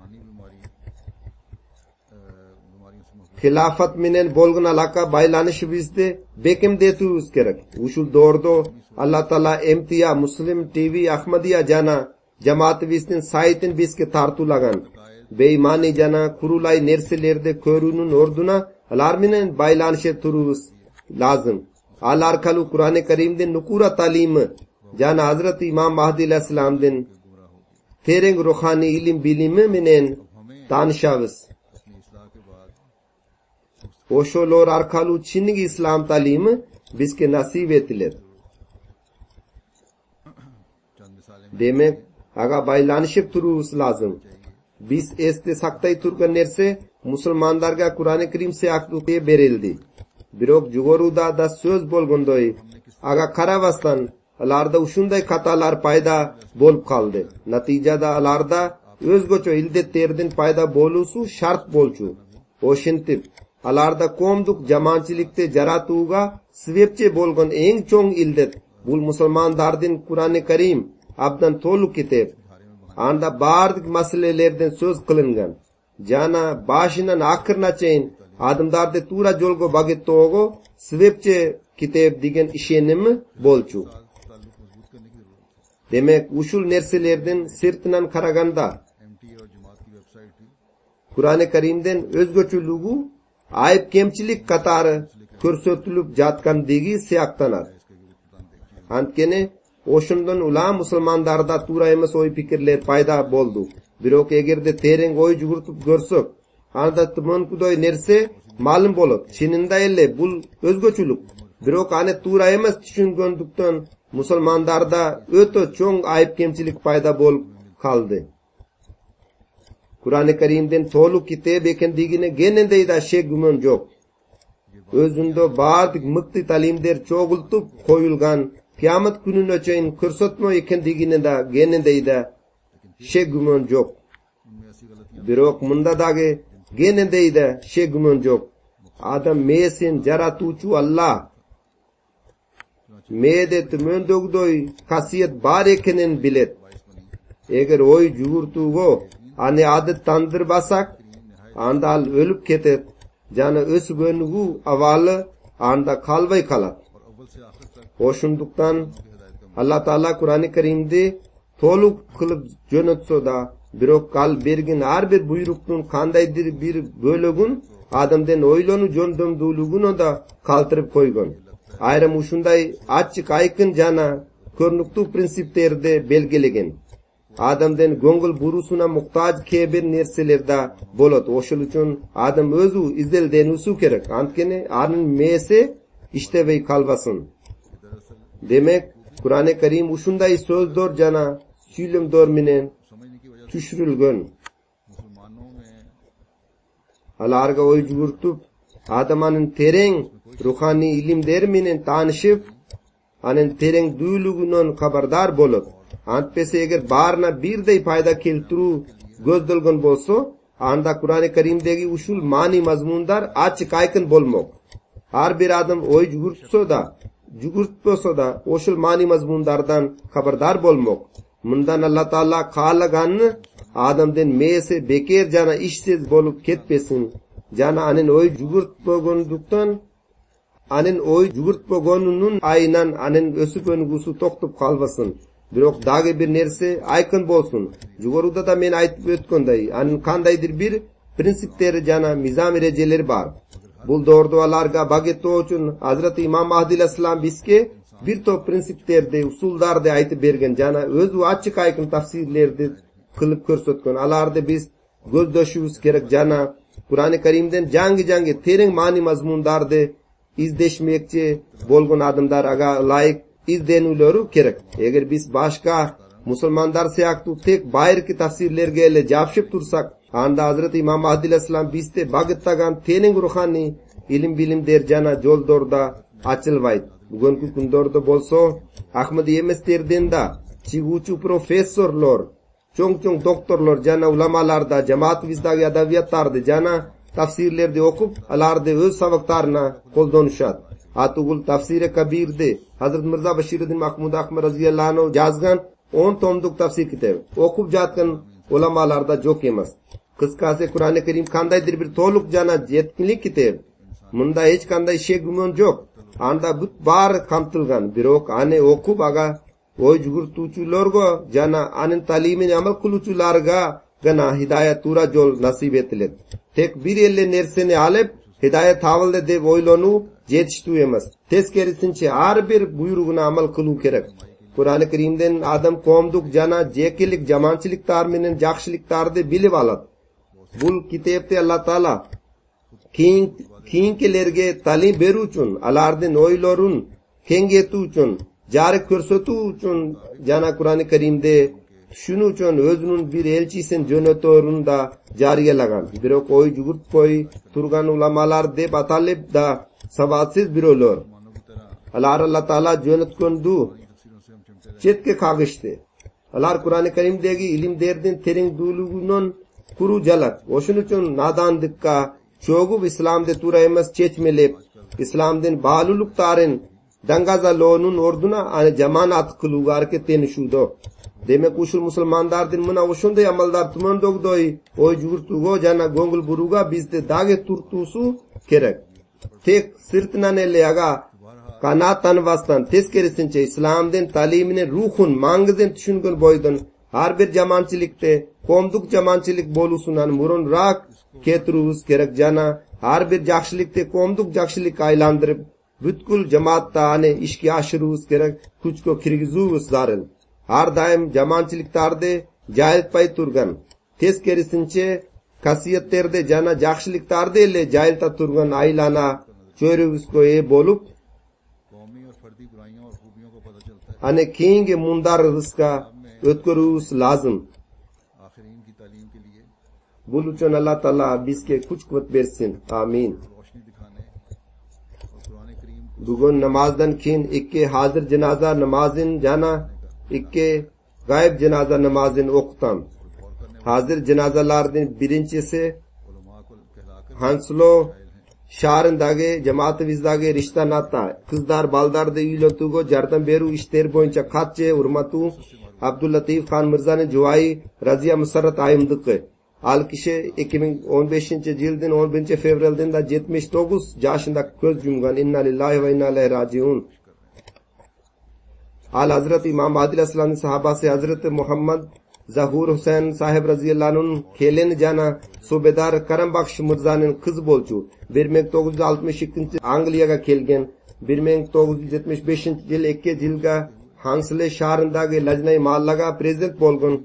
Khilafat menen bolgun alaka baylanışı bizde bekim detubuz kerek. Uşul dordo Allah Taala emtiya Muslim T V Ahmadiya jana jamaat vistin saytin bizke tartu lagan. Beymani jana kurulay nerselerde körünün orduna alar menen baylanışı turubuz lazım. Al arkalu Kur'an-ı Kerim'den nukura talimi jana Hazreti İmam Mahdi aleyhisselam'dan tereng ruhani ilim bilimi menen tanışabız. Oşolor arkalu çingi İslam talimi bizke nasip etiler. Demek aga baylanışıp turubuz lazım. Biz este saktay turgan nerse musulmandarga Kur'an-ı Kerim se akluke berildi. Birok jugoruda da söz bolgondoy aga karabastan alarda uşunday katalar payda bolup kaldı. Natijada alarda özgöçö ildetterdin payda bolusu şart bolçu. Oşintip alarda komduk jamançilikte jaratuuga sebepçe bolgon eng çoğ ildet bul musulmandardin Kur'an-ı Kerim abdan tolu kitep. Anda bardık maselelerden söz kılıngan. Jana başından akırına çeyin adımdardı tura jolgo bagetogo sebepçe kitap digen işenimi bolçu. Demek uşul nerselerden sırtından karaganda Kur'an-ı Kerim'den özgöçülüğü ayıp kemçilik katarı körsötülüp jatkan degi siyaktanar. Antkene oşundan ula musulmandarda tura emes oy pikirler payda boldu. Birok egerde tereng oy jugurtup görsök, anda tımon kudoy nerse malum bolup. Çininde elle bul özgöçülük. Birok ane tura emes düşüngöndükten musulmandarda ötö çoğ ayıp kemçilik payda bol kaldı. Kur'an-ı Kerim'den tolu kitap ekendigine genendeyda şey gümön yok. Özünde bardık mıktı talimder çoğultup koyulgan kıyamet gününe çeyin kırsatma ekendigine de genendeyda şey gümön yok. Birok munda dagi genendeyda şey gümön yok. Adam mesin jaratuçu Allah. Mede tümön dogdoy kasiyet bar ekenen bilet. Eğer oy jugurtuğu ane adet tandır basak, anda al ölüp ketet, jana ösgönüğü avalı, anda kalvay kalat. Oşunduktan Allah Taala Kur'an-ı Kerim'de toluk kılıp jönötso da, birok kal bergin ar bir buyruktun kandaydır bir bölөгün, adamden oylonu jondömdүүлүгүnө da kaltırıp koygon. Ayrım uşunday açık aykın jana körnüktүү prinsiplerde belgelegen. Adamden göngül burusuna muhtaç kebir nerselerde bolot. Oşul üçün adam özü izdeldenüsü kerek. Antkene anın mese iştebey kalbasın. Demek Kur'an-ı Kerim uşunday sözdor jana süylümdor menen tüşürülgön. Alarga oy jugurtup adamanın tereng ruhani ilimler menen tanışıp anın tereng dүүлүгүнөн habardar bolot. Antpese eğer barına birday payda kelturu gözdölgön bolso, anda Kur'an-ı Kerim'deki uşul mani mazmundar açık aykın bolmok. Har bir adam oy jugurtso da, jugurtposo da oşul mani mazmundardan habardar bolmok. Mundan Allah Taala kalaganını adamden meyse beker jana işsiz bolup ketpesin. Jana anen oy jugurtpogonduktan anen oy jugurtpogonunun aynan anen ösüp öngüsü toktup kalbasın. Birok dagi bir nerse aykın bolsun. Jugoruda da men aytıp ötkönday, anen kandaydır bir prinsipleri jana mizam ereceleri bar. Bul doğrudalarga bagetto üçün Hazreti İmam Mahdi Aleyhisselam bizke bir top prinsipterde, usullarda aytıp bergen jana özü açık aykın tafsirlerde kılıp körsötkön. Alarda biz gözдөшүбүз kerek jana Kur'an-ı Kerim'den jangi jangi tereng mani mazmundardı izdeşmekçi bolgun adımlar aga layık izdenülörü kerek. Eğer biz başka musulmandar siyaktı tek bayırki tafsirlerge ele japşıp tursak, anda Hazreti İmam Mahdi Aleyhisselam bizde bagıttagan tening ruhani ilim bilimder jana joldorda açılvaydı. Bugünkü kundorda bolso Ahmedi emeslerden da çiguçu professorlor, çoğ çoğ doktorlor jana ulamalarda, cemaatimizdagi adabiyatlarda jana tafsirlerde okup alarda öz sabaktarına koldonuşat. Atugul Tafsir-i Kabir'de Hazret Mirza Bashiruddin Mahmud Ahmad raziyallahu anh yazgan on tomduk tafsir kitabı. Okup jatkan ulamalarda jok emas. Kıskası Kur'an-ı Kerim kandaydır bir toluk jana yetkinlik kitabı. Munda hiç kanday şey gümön jok. Anda but bar kamtılgan. Birok ane okup aga oy jugurtuçularga jana anin talimin amal kılıçularga gana hidayet tura jol nasip etilet. Tek bir elle nerseni alıp hidayet havalde deb oylonu yetiştүү emas. Teskerisinçe har bir buyruğuna amal kılуу kerek. Kur'an-ı Kerim'den adam komduk jana jekilik, jamançılıktar menen jakşılıktарды bilip alat. Bul kitapte Allah Taala king kingkelerge talim berүү üçün, alardın oylorun kengetүү üçün, jary körsetүү üçün jana Kur'an-ı Kerim'de şunu üçün özünün bir elçisin jönötörün da jariyalagan. Birok oy jugurtpoy turgan ulamalar deb atalip da sabatsız birolor. Alar Allah Taala jönötköndu chetke kagishti. Alar Kur'an-ı Kerim'deki ilim derdin terin dulugunun kuru jalak. Oşun üçün nadandıkka çoğu İslam'da tura emas çeçmelep İslam'dan bağlılık tarin dangaza lo'nun orduna ani jamanat kılıgar ke tenişudo. Demek uşul musulmandardın mına oşunday amaldar tuman dogdoy oy jugurtugo jana gongul buruga bizde dage turtusu kerek. Tek sırtına neleyaga kanatan vastan teskerisince İslam'dan talimine ruhun mangızın düşüngün boydun har bir jamançilikte komduk jamançilik bolusunan murun rak ketrus kerek jana har bir jakşilikte komduk jakşilik aylandırıp bütkul jamaatda ane işki aşırus kerek kuchko kirgizuvus zarın. Har daim jamançiliktarde jahil pay turgan. Teskerisince kasiyetlerde jana jakşiliktarde ile jahilta turgan aylana çörügüsko e bolup ane keyinge mundar rızka ötkörüs lazım. Bul üçün Allah Taala bizke kuch kuvvet bersin. Amin. Bugun namazdan keyin ikki hazır cenaza namazın jana ikki gayb cenaza namazını okutam. Hazır cenazalardan birincisi Hanslo şahrındagi jamaat vizdagi rishta nata kızlar baldarda uylotugo jardan beru işler boyunca katçe urmatu Abdulatif Khan Mirza'nın Juvayi Razia Musarrat ayımdıkı. Al kişi iki bin on beşinci yılın on birinci fevral'dan da yetmiş dokuz yaşında göz yumgan. İnna lillahi ve inna ileyhi raciun. Al Hazret İmam Mahdi Aleyhisselam'ın sahabası Hazret Muhammed Zahur Hüseyin sahib raziyallahu anh'ın keleni jana Subedar Karam Baksh Mirza'nın kızı bolçu. bir bin dokuz yüz altmış ikkinchi Angliyaga kelgen. bir bin dokuz yüz yetmiş beshinchi yil ikki yilga Hansle shahrindagi Lajnai mahallaga prezident bolgun.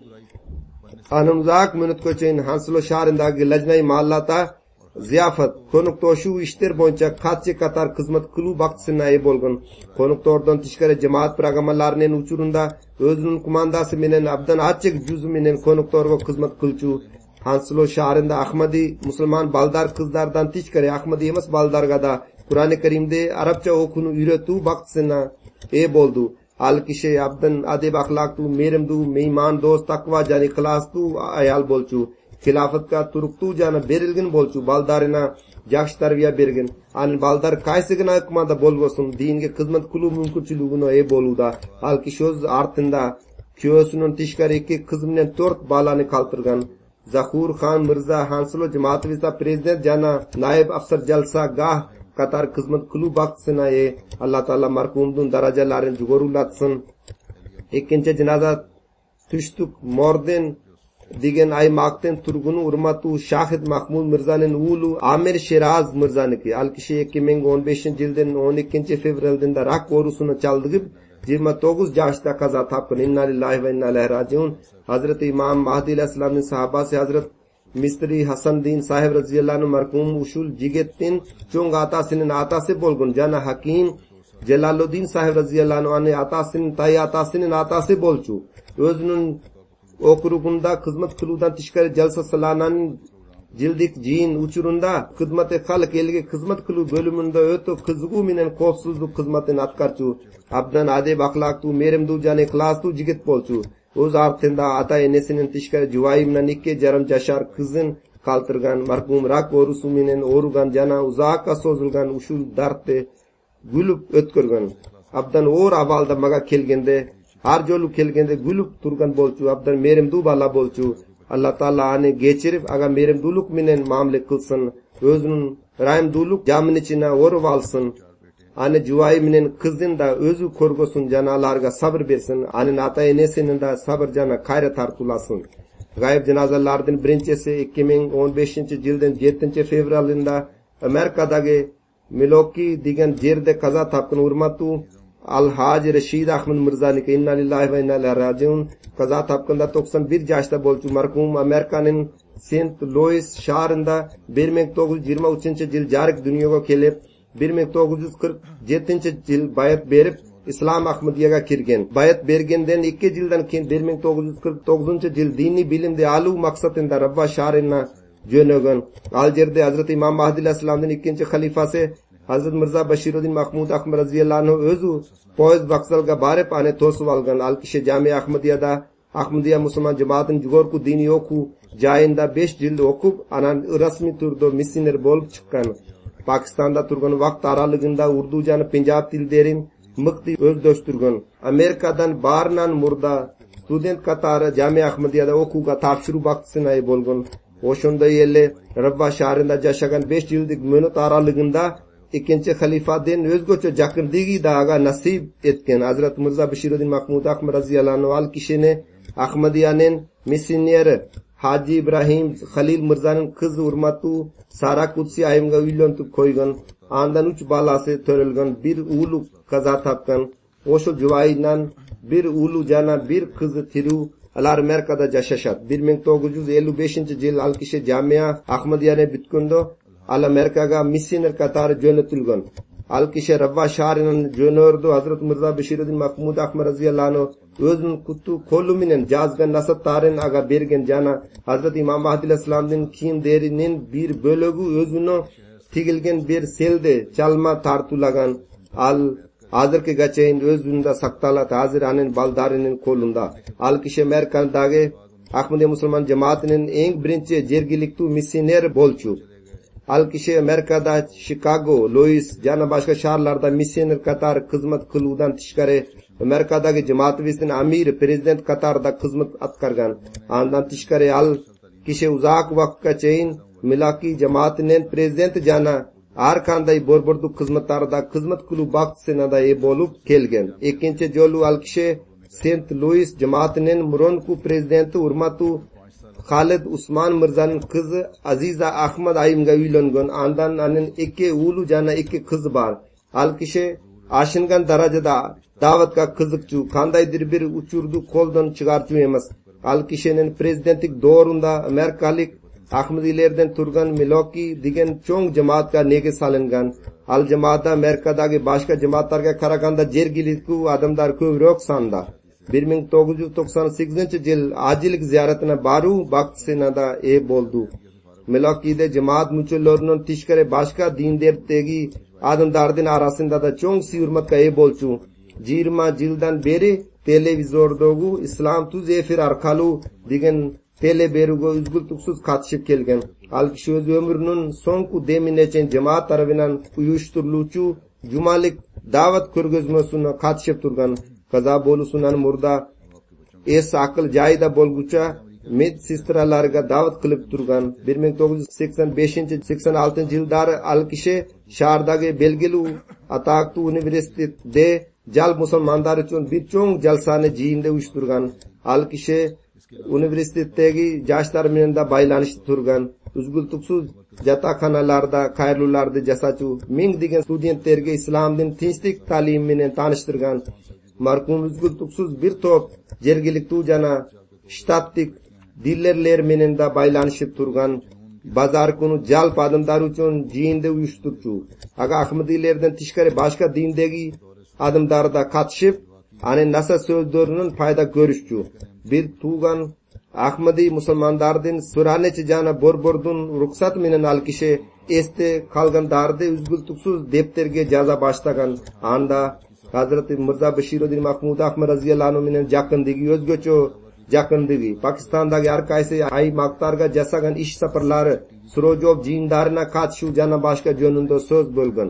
Anımzak minutga cheyin Hanslo shahrindagi Lajnai mahallata ziyafat konuktoşu işler boyunca katçı katar hizmet kılu bakçısına iyi bolgun. Konuktordan tişkare cemaat programmalarının uçurunda özünün kumandası menen abdan açık cüzü menen konuktorga hizmet kılçu. Hanslo shahrında Ahmadi Müslüman baldar kızlardan tişkare Ahmadi emas baldarga da Kur'an-ı Kerim'de Arapça okunu üretu bakçısına iyi boldu. Al kişi abdan adib ahlaktu merimdu meyman dost takva jani ihlastu ayal bolçu. Khilafat ka turuktu jana berilgin bolçu baldarına jakşı tarbiya bergin. An baldar kaysigina hükmada bolgosun dinge hizmet kulu mümkünçülüğünü e boluda. Al kişi öz artında kösünün tişkari iki kızımnen dört balanı kaltırgan. Zahur Khan Mirza Hanslo Cemaat Vizda Prezident jana naib afsar jalsa gah Katar hizmet kulu bakçısına e Allah Taala marhumdun darajalarını jugorulatsın. İkinci cenaza tüştük morden digen ay makten turgunu urmatu Şahid Mahmud Mirza'nın ulu Amir Shiraz Mirza'nınki. Al kişi iki bin on beşinci yıldan on ikinci fevral'dan da rak orusunu çaldıgıp yirmi dokuz yaşta kaza tapkın. İnna lillahi ve inna ileyhi raciun. Hazreti İmam Mahdi Aleyhisselam'ın sahabası Hazret Mistri Hasan Din sahib raziyallahu anh marhum ushul jigettin chong atasının atası bolgun. Jana Hakim Jalaluddin sahib raziyallahu anh atasının tay atasının atası bolçu. Özünün okurugunda hizmet kılıdan tişkari jalsa salananın jildik jin uçurunda hizmete halk elge hizmet kılı bölümünde ötü kızgı minen kopsuzluk hizmetini atkarçu. Abdan adib ahlaktu merimdu jani ihlastu jiget bolçu. Öz artında ata enesinin tişkari Juvayi nikke jaram jashar kızın kaltırgan marhum rak orusu minen orugan jana uzakka sozulgan ushul dartte gülüp ötkörgön. Abdan or avalda maga kelgende har jolu kelgende gülüp turgan bolçu abdan merimdu bala bolçu. Allah Taala ane geçirip aga merimduluk minen mamle kılsın. Özünün rahimduluk jamın içine orup alsın. Ane Juvayi minen kızın da özü korgosun janalarga sabır bersin. Ane ata enesinin de sabır jana kayra tartulasın. Gayb cenazalardan birincisi iki bin on beşinci yıldan yedinci fevral'ında Amerika'daki Milwaukee digen jerde kaza tapkın urmatu Al-Haj Rashid Ahmed Mirza'nınki. İnna lillahi ve inna ileyhi raciun. Kaza tapkında doksan bir yaşta bolçu marhum Amerika'nın Saint Louis şahrında bir bin dokuz yüz yirmi üçinchi yıl jarik dunyoga kelip bir bin dokuz yüz kırk yedinchi yıl bayat berip İslam Ahmadiyaga kirgen. Bayat bergenden iki yıldan keyin bir bin dokuz yüz kırk to'qqizinchi yıl dini bilimde alu maksatında Rabba şahrına jönögön. Al jerde Hazreti İmam Mahdi Aleyhisselam'ın ikinci halifası Hazrat Mirza Bashiruddin Mahmud Ahmad radhiyallahu anhu o'zi poyezd vokzalga borib ana to'sib olgan. Al kishi Jamia Ahmadiyada Ahmadiya musulmon jamoatining jug'orku diniy o'quv joyinda besh jild o'qib, anan rasmiy turda missioner bo'lib chiqqan. Pokistonda turgan vaqt oralig'ida urdu jani Punjab tilderin miqti o'zdoshtirgan. Amerikadan barnan murda student qatori Jamia Ahmadiyada o'quvga topshiruv vaqtisini bo'lgan. O'shunda yili Rabba shahrida yashagan besh yillik minut oralig'ida ikkinchi xalifadan o'zgacha jaqindigi daga nasib etgan Hazrat Mirza Bashiruddin Mahmud Ahmad radhiyallahu anhu al kishini Ahmadiyaning missioneri Haji Ibrahim Khalil Mirzaning qizi Urmatu Sara Qudsi ayimga uylantirib qo'ygan. Andan uch balasi to'rilgan, bir o'g'li qazo topgan. O'sha juvoydan bir o'g'li jana bir qizi tiru alar Amerikada yashashadi. bir ming to'qqiz yuz ellik beshinchi yil al kishi Jamia Ahmadiyani bitganda al Amerikaga missioner qatori jo'natilgan. Al kishi Rabba shahrining jo'nordu Hazrat Mirza Bashiruddin Mahmud Ahmad radhiyallahu anhu o'zining qutu qo'li bilan jazgan nasabtarin aga bergan jana Hazrat Imom Mahdi alayhissalomning kiyimlarining bir bo'ligi o'zini tigilgan bir selde chalma tartulagan. Al hozirgi gachayin o'zunda saqtalat hozir anin baldarining qo'lida. Al kishi Amerikadagi Ahmadiya musulmon jamoatining eng birinchi jergiliktu missioner bo'lchu. Al kishi Amerikada Chicago, Louis jana boshqa shaharlarda missioner qatori xizmat qiluvdan tashqari Amerikadagi jamoatimizning amiri prezident qatorida xizmat atkargan. Andan tashqari al kishi uzoq vaqtgacha Milaki jamoatining prezidenti jana har qanday borbordu xizmatlarda xizmat qilib vaqtisida bo'lib kelgan. Ikkinchi jolu al kishi Saint Louis jamoatining muronku prezidenti Urmatu Khalid Usman Mirzaning qizi Aziza Ahmad ayimga uylangan. Andan anin ikki o'g'li jana ikki qizi bor. Al kishi ashingan darajada da'vatga qiziqchu, qandaydir bir uchurdu qo'ldan chiqarchu emas. Al kishining prezidentlik davrida amerikalik Ahmadiylardan turgan Milwaukee degan cho'ng jamoatga nega solingan. Al jamoatda Amerikadagi boshqa jamoatlarga qaraganda jergilikku odamlar ko'proq sonda. bir ming to'qqiz yuz to'qson sakkizinchi yil ajillik ziyoratini baru vaqtisida e bo'ldi. Milwaukee'da jamoat muchillarining tishkari boshqa dinderdagi odamlarning orasida da cho'ng hurmatga e bo'lchu. yigirma yildan beri televizordagi islom tuz efir orqali degan tele beruga uzgultuksiz qatnashib kelgan. Al kishi o'z umrining so'nggi deminechin jamoat tarafidan uyushtiriluvchi jumalik da'vat ko'rgazmasini qatnashib turgan. Qazo bo'lusidan murda es aql joyida bo'lguncha medsestralarga da'vat qilib turgan. bir ming to'qqiz yuz sakson beshinchi sakson oltinchi yillarda al kishi shahardagi belgili ataqli universitetda jal musulmonlar uchun bir cho'ng jalsani jiyinda uyushtirgan. Al kishi universitetdagi yoshlar bilan baylanishda turgan. Uzgultuksiz jataxonalarda qaylularda jasachu ming degan studentlarga islomning tinchlik ta'limi bilan tanishtirgan. Marhum uzgultuksiz bir to'p jergiliktu jana shtatlik dillerler bilan baylanishib turgan. Bazar kuni jalp odamlar uchun jiyinda uyushtirchu. Agar Ahmadiylardan tashqari boshqa dindagi odamlarda qatnashib, ani nasa so'zlarining foyda ko'rishchu. Bir tugan Ahmadiy musulmonlardan suranechi jana borbordun ruxsat bilan al kishi esda qolganlarni uzgultuksiz depterga jaza boshlagan. Anda Hazrat Mirza Bashiruddin Mahmud Ahmad radhiyallahu anhu bilan yaqindagi o'zgacha yaqindagi Pokistondagi har qaysi ay maqtarga jasagan ish safarlari Surojov jiyinlarına qatnashuv jana boshqa jo'nunda so'z bo'lgan.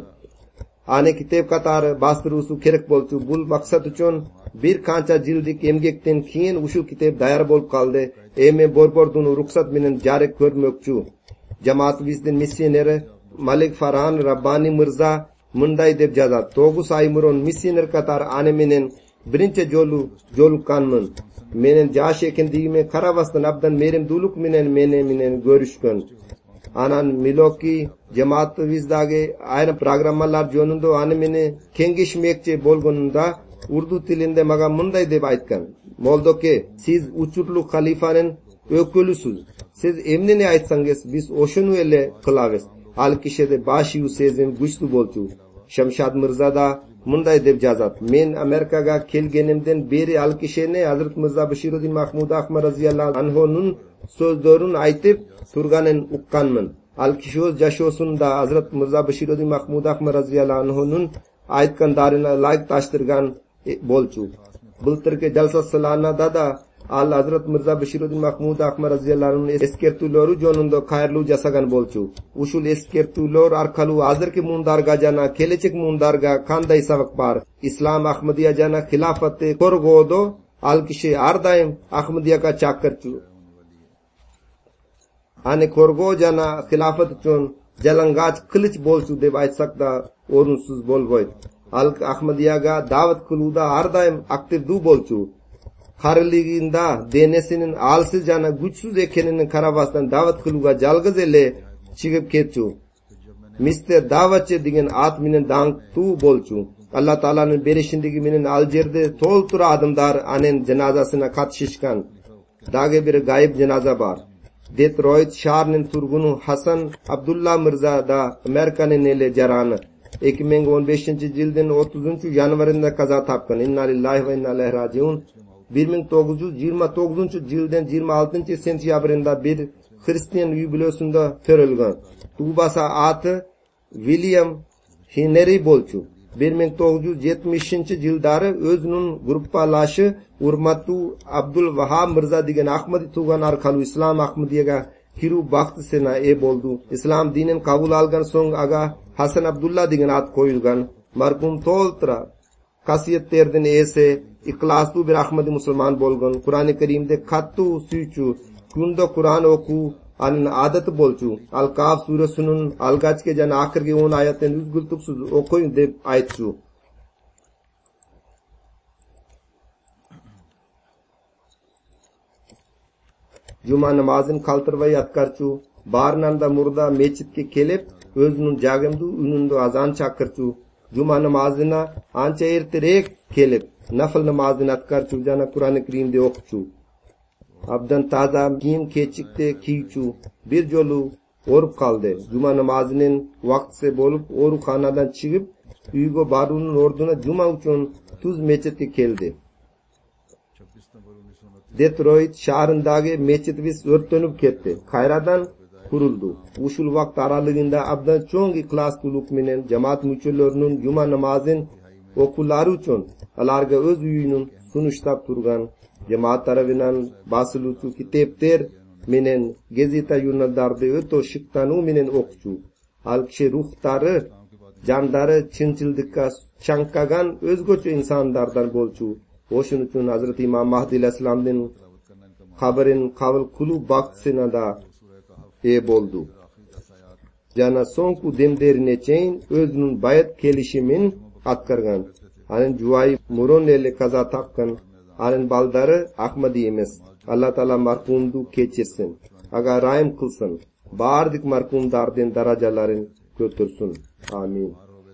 Ani kitob qatori bastirusi kerak bo'ldi. Bu maqsad uchun bir qancha jildik emgakdan keyin ushu kitob tayyor bo'lib qoldi. Eme borbordun ruxsat bilan jari ko'rmoqchi. Jamoatimizning missioneri Malik Farhan Rabbani Mirza munday deb jazat. to'qqiz ay muron missioner qatori ani menen birinchi jo'lu jo'lkanman. Menen josh ekanligimni qaravasdan abdan merim duluk menen menen menen ko'rishgan. Anan Milwaukee jamoatimizdagi ayrim programmalar jo'nunda ani meni kengashmoqchi bo'lganida urdu tilida menga munday deb aytgan. Moldoke, siz uchurlu xalifaning o'kilisiz. Siz emnini aytsangiz biz o'shuni ele qilamiz. Al kishida bashi sezim kuchli bo'ldi. Shamshad Mirza da munday deb jazat. Men Amerikaga kelganimdan beri al kishini Hazrat Mirza Bashiruddin Mahmud Ahmad radhiyallahu anhuning so'zlarini aytib turganin uqqanman. Al-Kishos Jashosunda Hazrat Mirza Bashiruddin Mahmud Ahmad Raziyallahu Anhu'nun aytganlarini layık taştırgan bolçu. Bulturki jalsa salana dada Al Hazrat Mirza Bashiruddin Mahmud Ahmad Raziyallahu Anhu'nun eskertulori jonunda khayrlu jasagan bolçu. Ushul eskertulor arkalu hazırki mundarga jana kelechek mundarga kanday sabak bar. İslam Ahmadiya jana khilafati korgodo al-kishi ardaim Ahmadiya ka chakarchu. Ani korgo jana khilafat chun jalangaj kılıç bolçu deb aytsakda orunsuz bolgoy. Al Ahmadiyaga davet kılıda ardaim aktif du bolçu. Harliginda denesinin alsız jana güçsüz ekenini karabastan davet kılıga jalgız ele çıkıp ketçu. Mister davatçı digen at minen dank tu bolçu. Allah Taala'nın berişindigi minen aljerde toltura adımdar anen cenazasına katışışkan. Dage bir gayib cenaza bar. Detroit şahrinin turgunu Hasan Abdullah Mirza da Amerikanın ele jaranı. iki ming o'n beshinchi jildin o'ttizinchi yanvarida kaza tapkan. Inna lillahi ve inna ileyhi raciun. bir ming to'qqiz yuz yigirma to'qqizinchi jildin yigirma oltinchi sentyabrida bir Hristiyan yubileyosunda törilgan. Tubasa atı William Henry bolçu. bir ming to'qqiz yuz yetmishinchi jildari o'zining gruppalashi Urmatu Abdul Vahab Mirza degan Ahmadi tugan arkalu İslam Ahmadiyaga kiru baxtisena e boldu. İslam dinin qabul algan so'ng aga Hasan Abdullah degan at qo'yilgan. Marhum toltra kasiyatlerden ese iklaslu bir Ahmadi musulman bolgan. Qur'oni Karimde kattu suychu kunda Qur'on oku anin adat bolchu. Al-Kaf surasının algachga jana oxirgi o'n oyatdan uzgultuksiz o'qing deb aytchu. Juma namozini qaltirvay yatkarchu. Barnanda murda mechitga kelib o'zining jagimdu ununda azon chaqirchu. Juma namozini ancha ertaroq kelib nafl namozini atkarchu jana Qur'oni Karimda o'qichu. Abdan taza kiyim kechikde kiychu. Bir jolu o'rib qoldi. Juma namozining vaqti bo'lib o'ruxonadan chiqib uyga boruning o'rnina juma uchun tuz mechitga keldi. Detroit shahrindagi mechitimiz o'rtanib ketdi. Qayradan qurildi. Ushul vaqt oralig'ida abdan cho'ng ixlos quluq bilan jamoat muchillarining juma namozini o'qulari uchun ularga o'z uyining sunishtab turgan jamoat tarafidan bosiluvchi kitoblar menen gazeta jurnallarda o'to shiqtanu menen o'qchu. Al-kishi ruhlari jandari chinchildikka chanqagan o'zgocha insonlardan bo'lchu. O'shuning uchun Hazrat Imom Mahdi alayhissalomning xabarin qabul qilib vaqtida e bo'ldi. Jana so'ngku demderine cheyn o'zining bayat kelishimin atkargan. Anin juvoy muroneli qaza taqkan. Anin baldari Ahmadi emas. Allah Taala marhumdu kechirsin. Agar rahim qilsin. Bardik marhumlarning darajalarini ko'tarsin. Amin.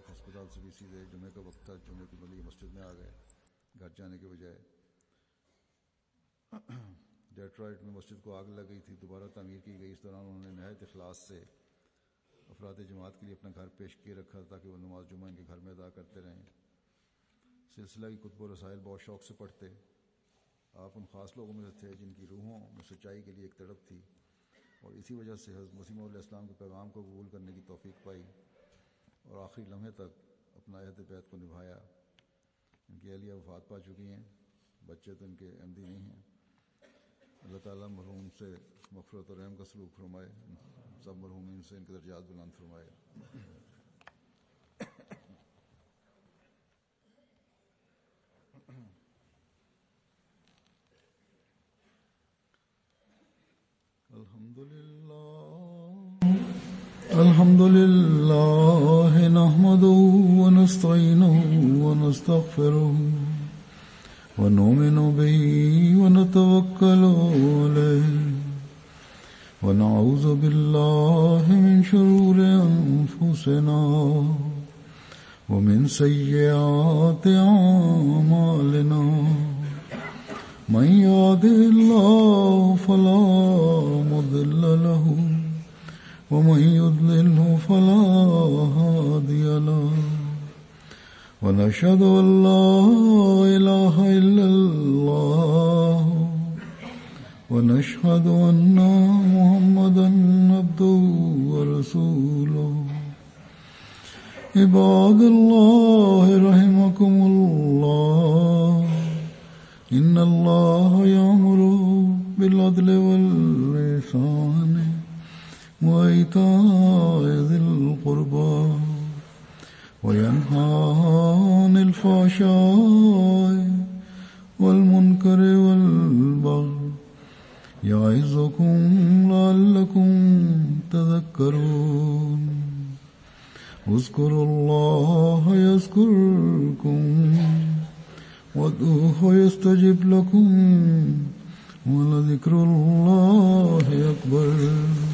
Detroit में मस्जिद को आग लग गई थी, दोबारा तामीर की गई। इस दौरान उन्होंने नहायत इखलास से अफराद जमात के लिए अपना घर पेश किए रखा ताकि वो नमाज जुमा इनके घर में अदा करते रहें। सिलसिला की कुतुब और रसाइल बहुत शौक से पढ़ते। आप उन खास लोगों में से थे जिनकी रूहों में सच्चाई के लिए एक तड़प थी और इसी वजह से हज़रत मसीह मौद अलैहिस्सलाम के पैगाम को कबूल करने की तौफीक पाई और आखिरी लम्हे तक अपना अहद बैत को निभाया। इनकी अहलिया वफ़ात पा चुकी हैं, बच्चे तो इनके अहमदी नहीं हैं। अल्लाह ताला मरहूम से मग़फ़िरत और रहम का सलूक फरमाए, सब मरहूमीन से इनके दर्जात बुलंद फरमाए। अल्हम्दुलिल्लाह अल्हम्दुलिल्लाह नहमदुहु व नस्तईनुहु व नस्तगफिरुहु ونؤمن به ونتوكل عليه ونعوذ بالله من شرور أنفسنا ومن سيئات أعمالنا من يهده الله فلا مضل له ومن يضلله فلا هادي له ونشهد أن لا إله إلا الله ونشهد أن محمدا عبده ورسوله عباد الله رحمكم الله إن الله يأمر بالعدل والإحسان وإيتاء ذي القربى وينهى عن الفحشاء والمنكر والبغي يعظكم لعلكم تذكرون اذكروا الله يذكركم وادعوه يستجب لكم ولذكر الله أكبر.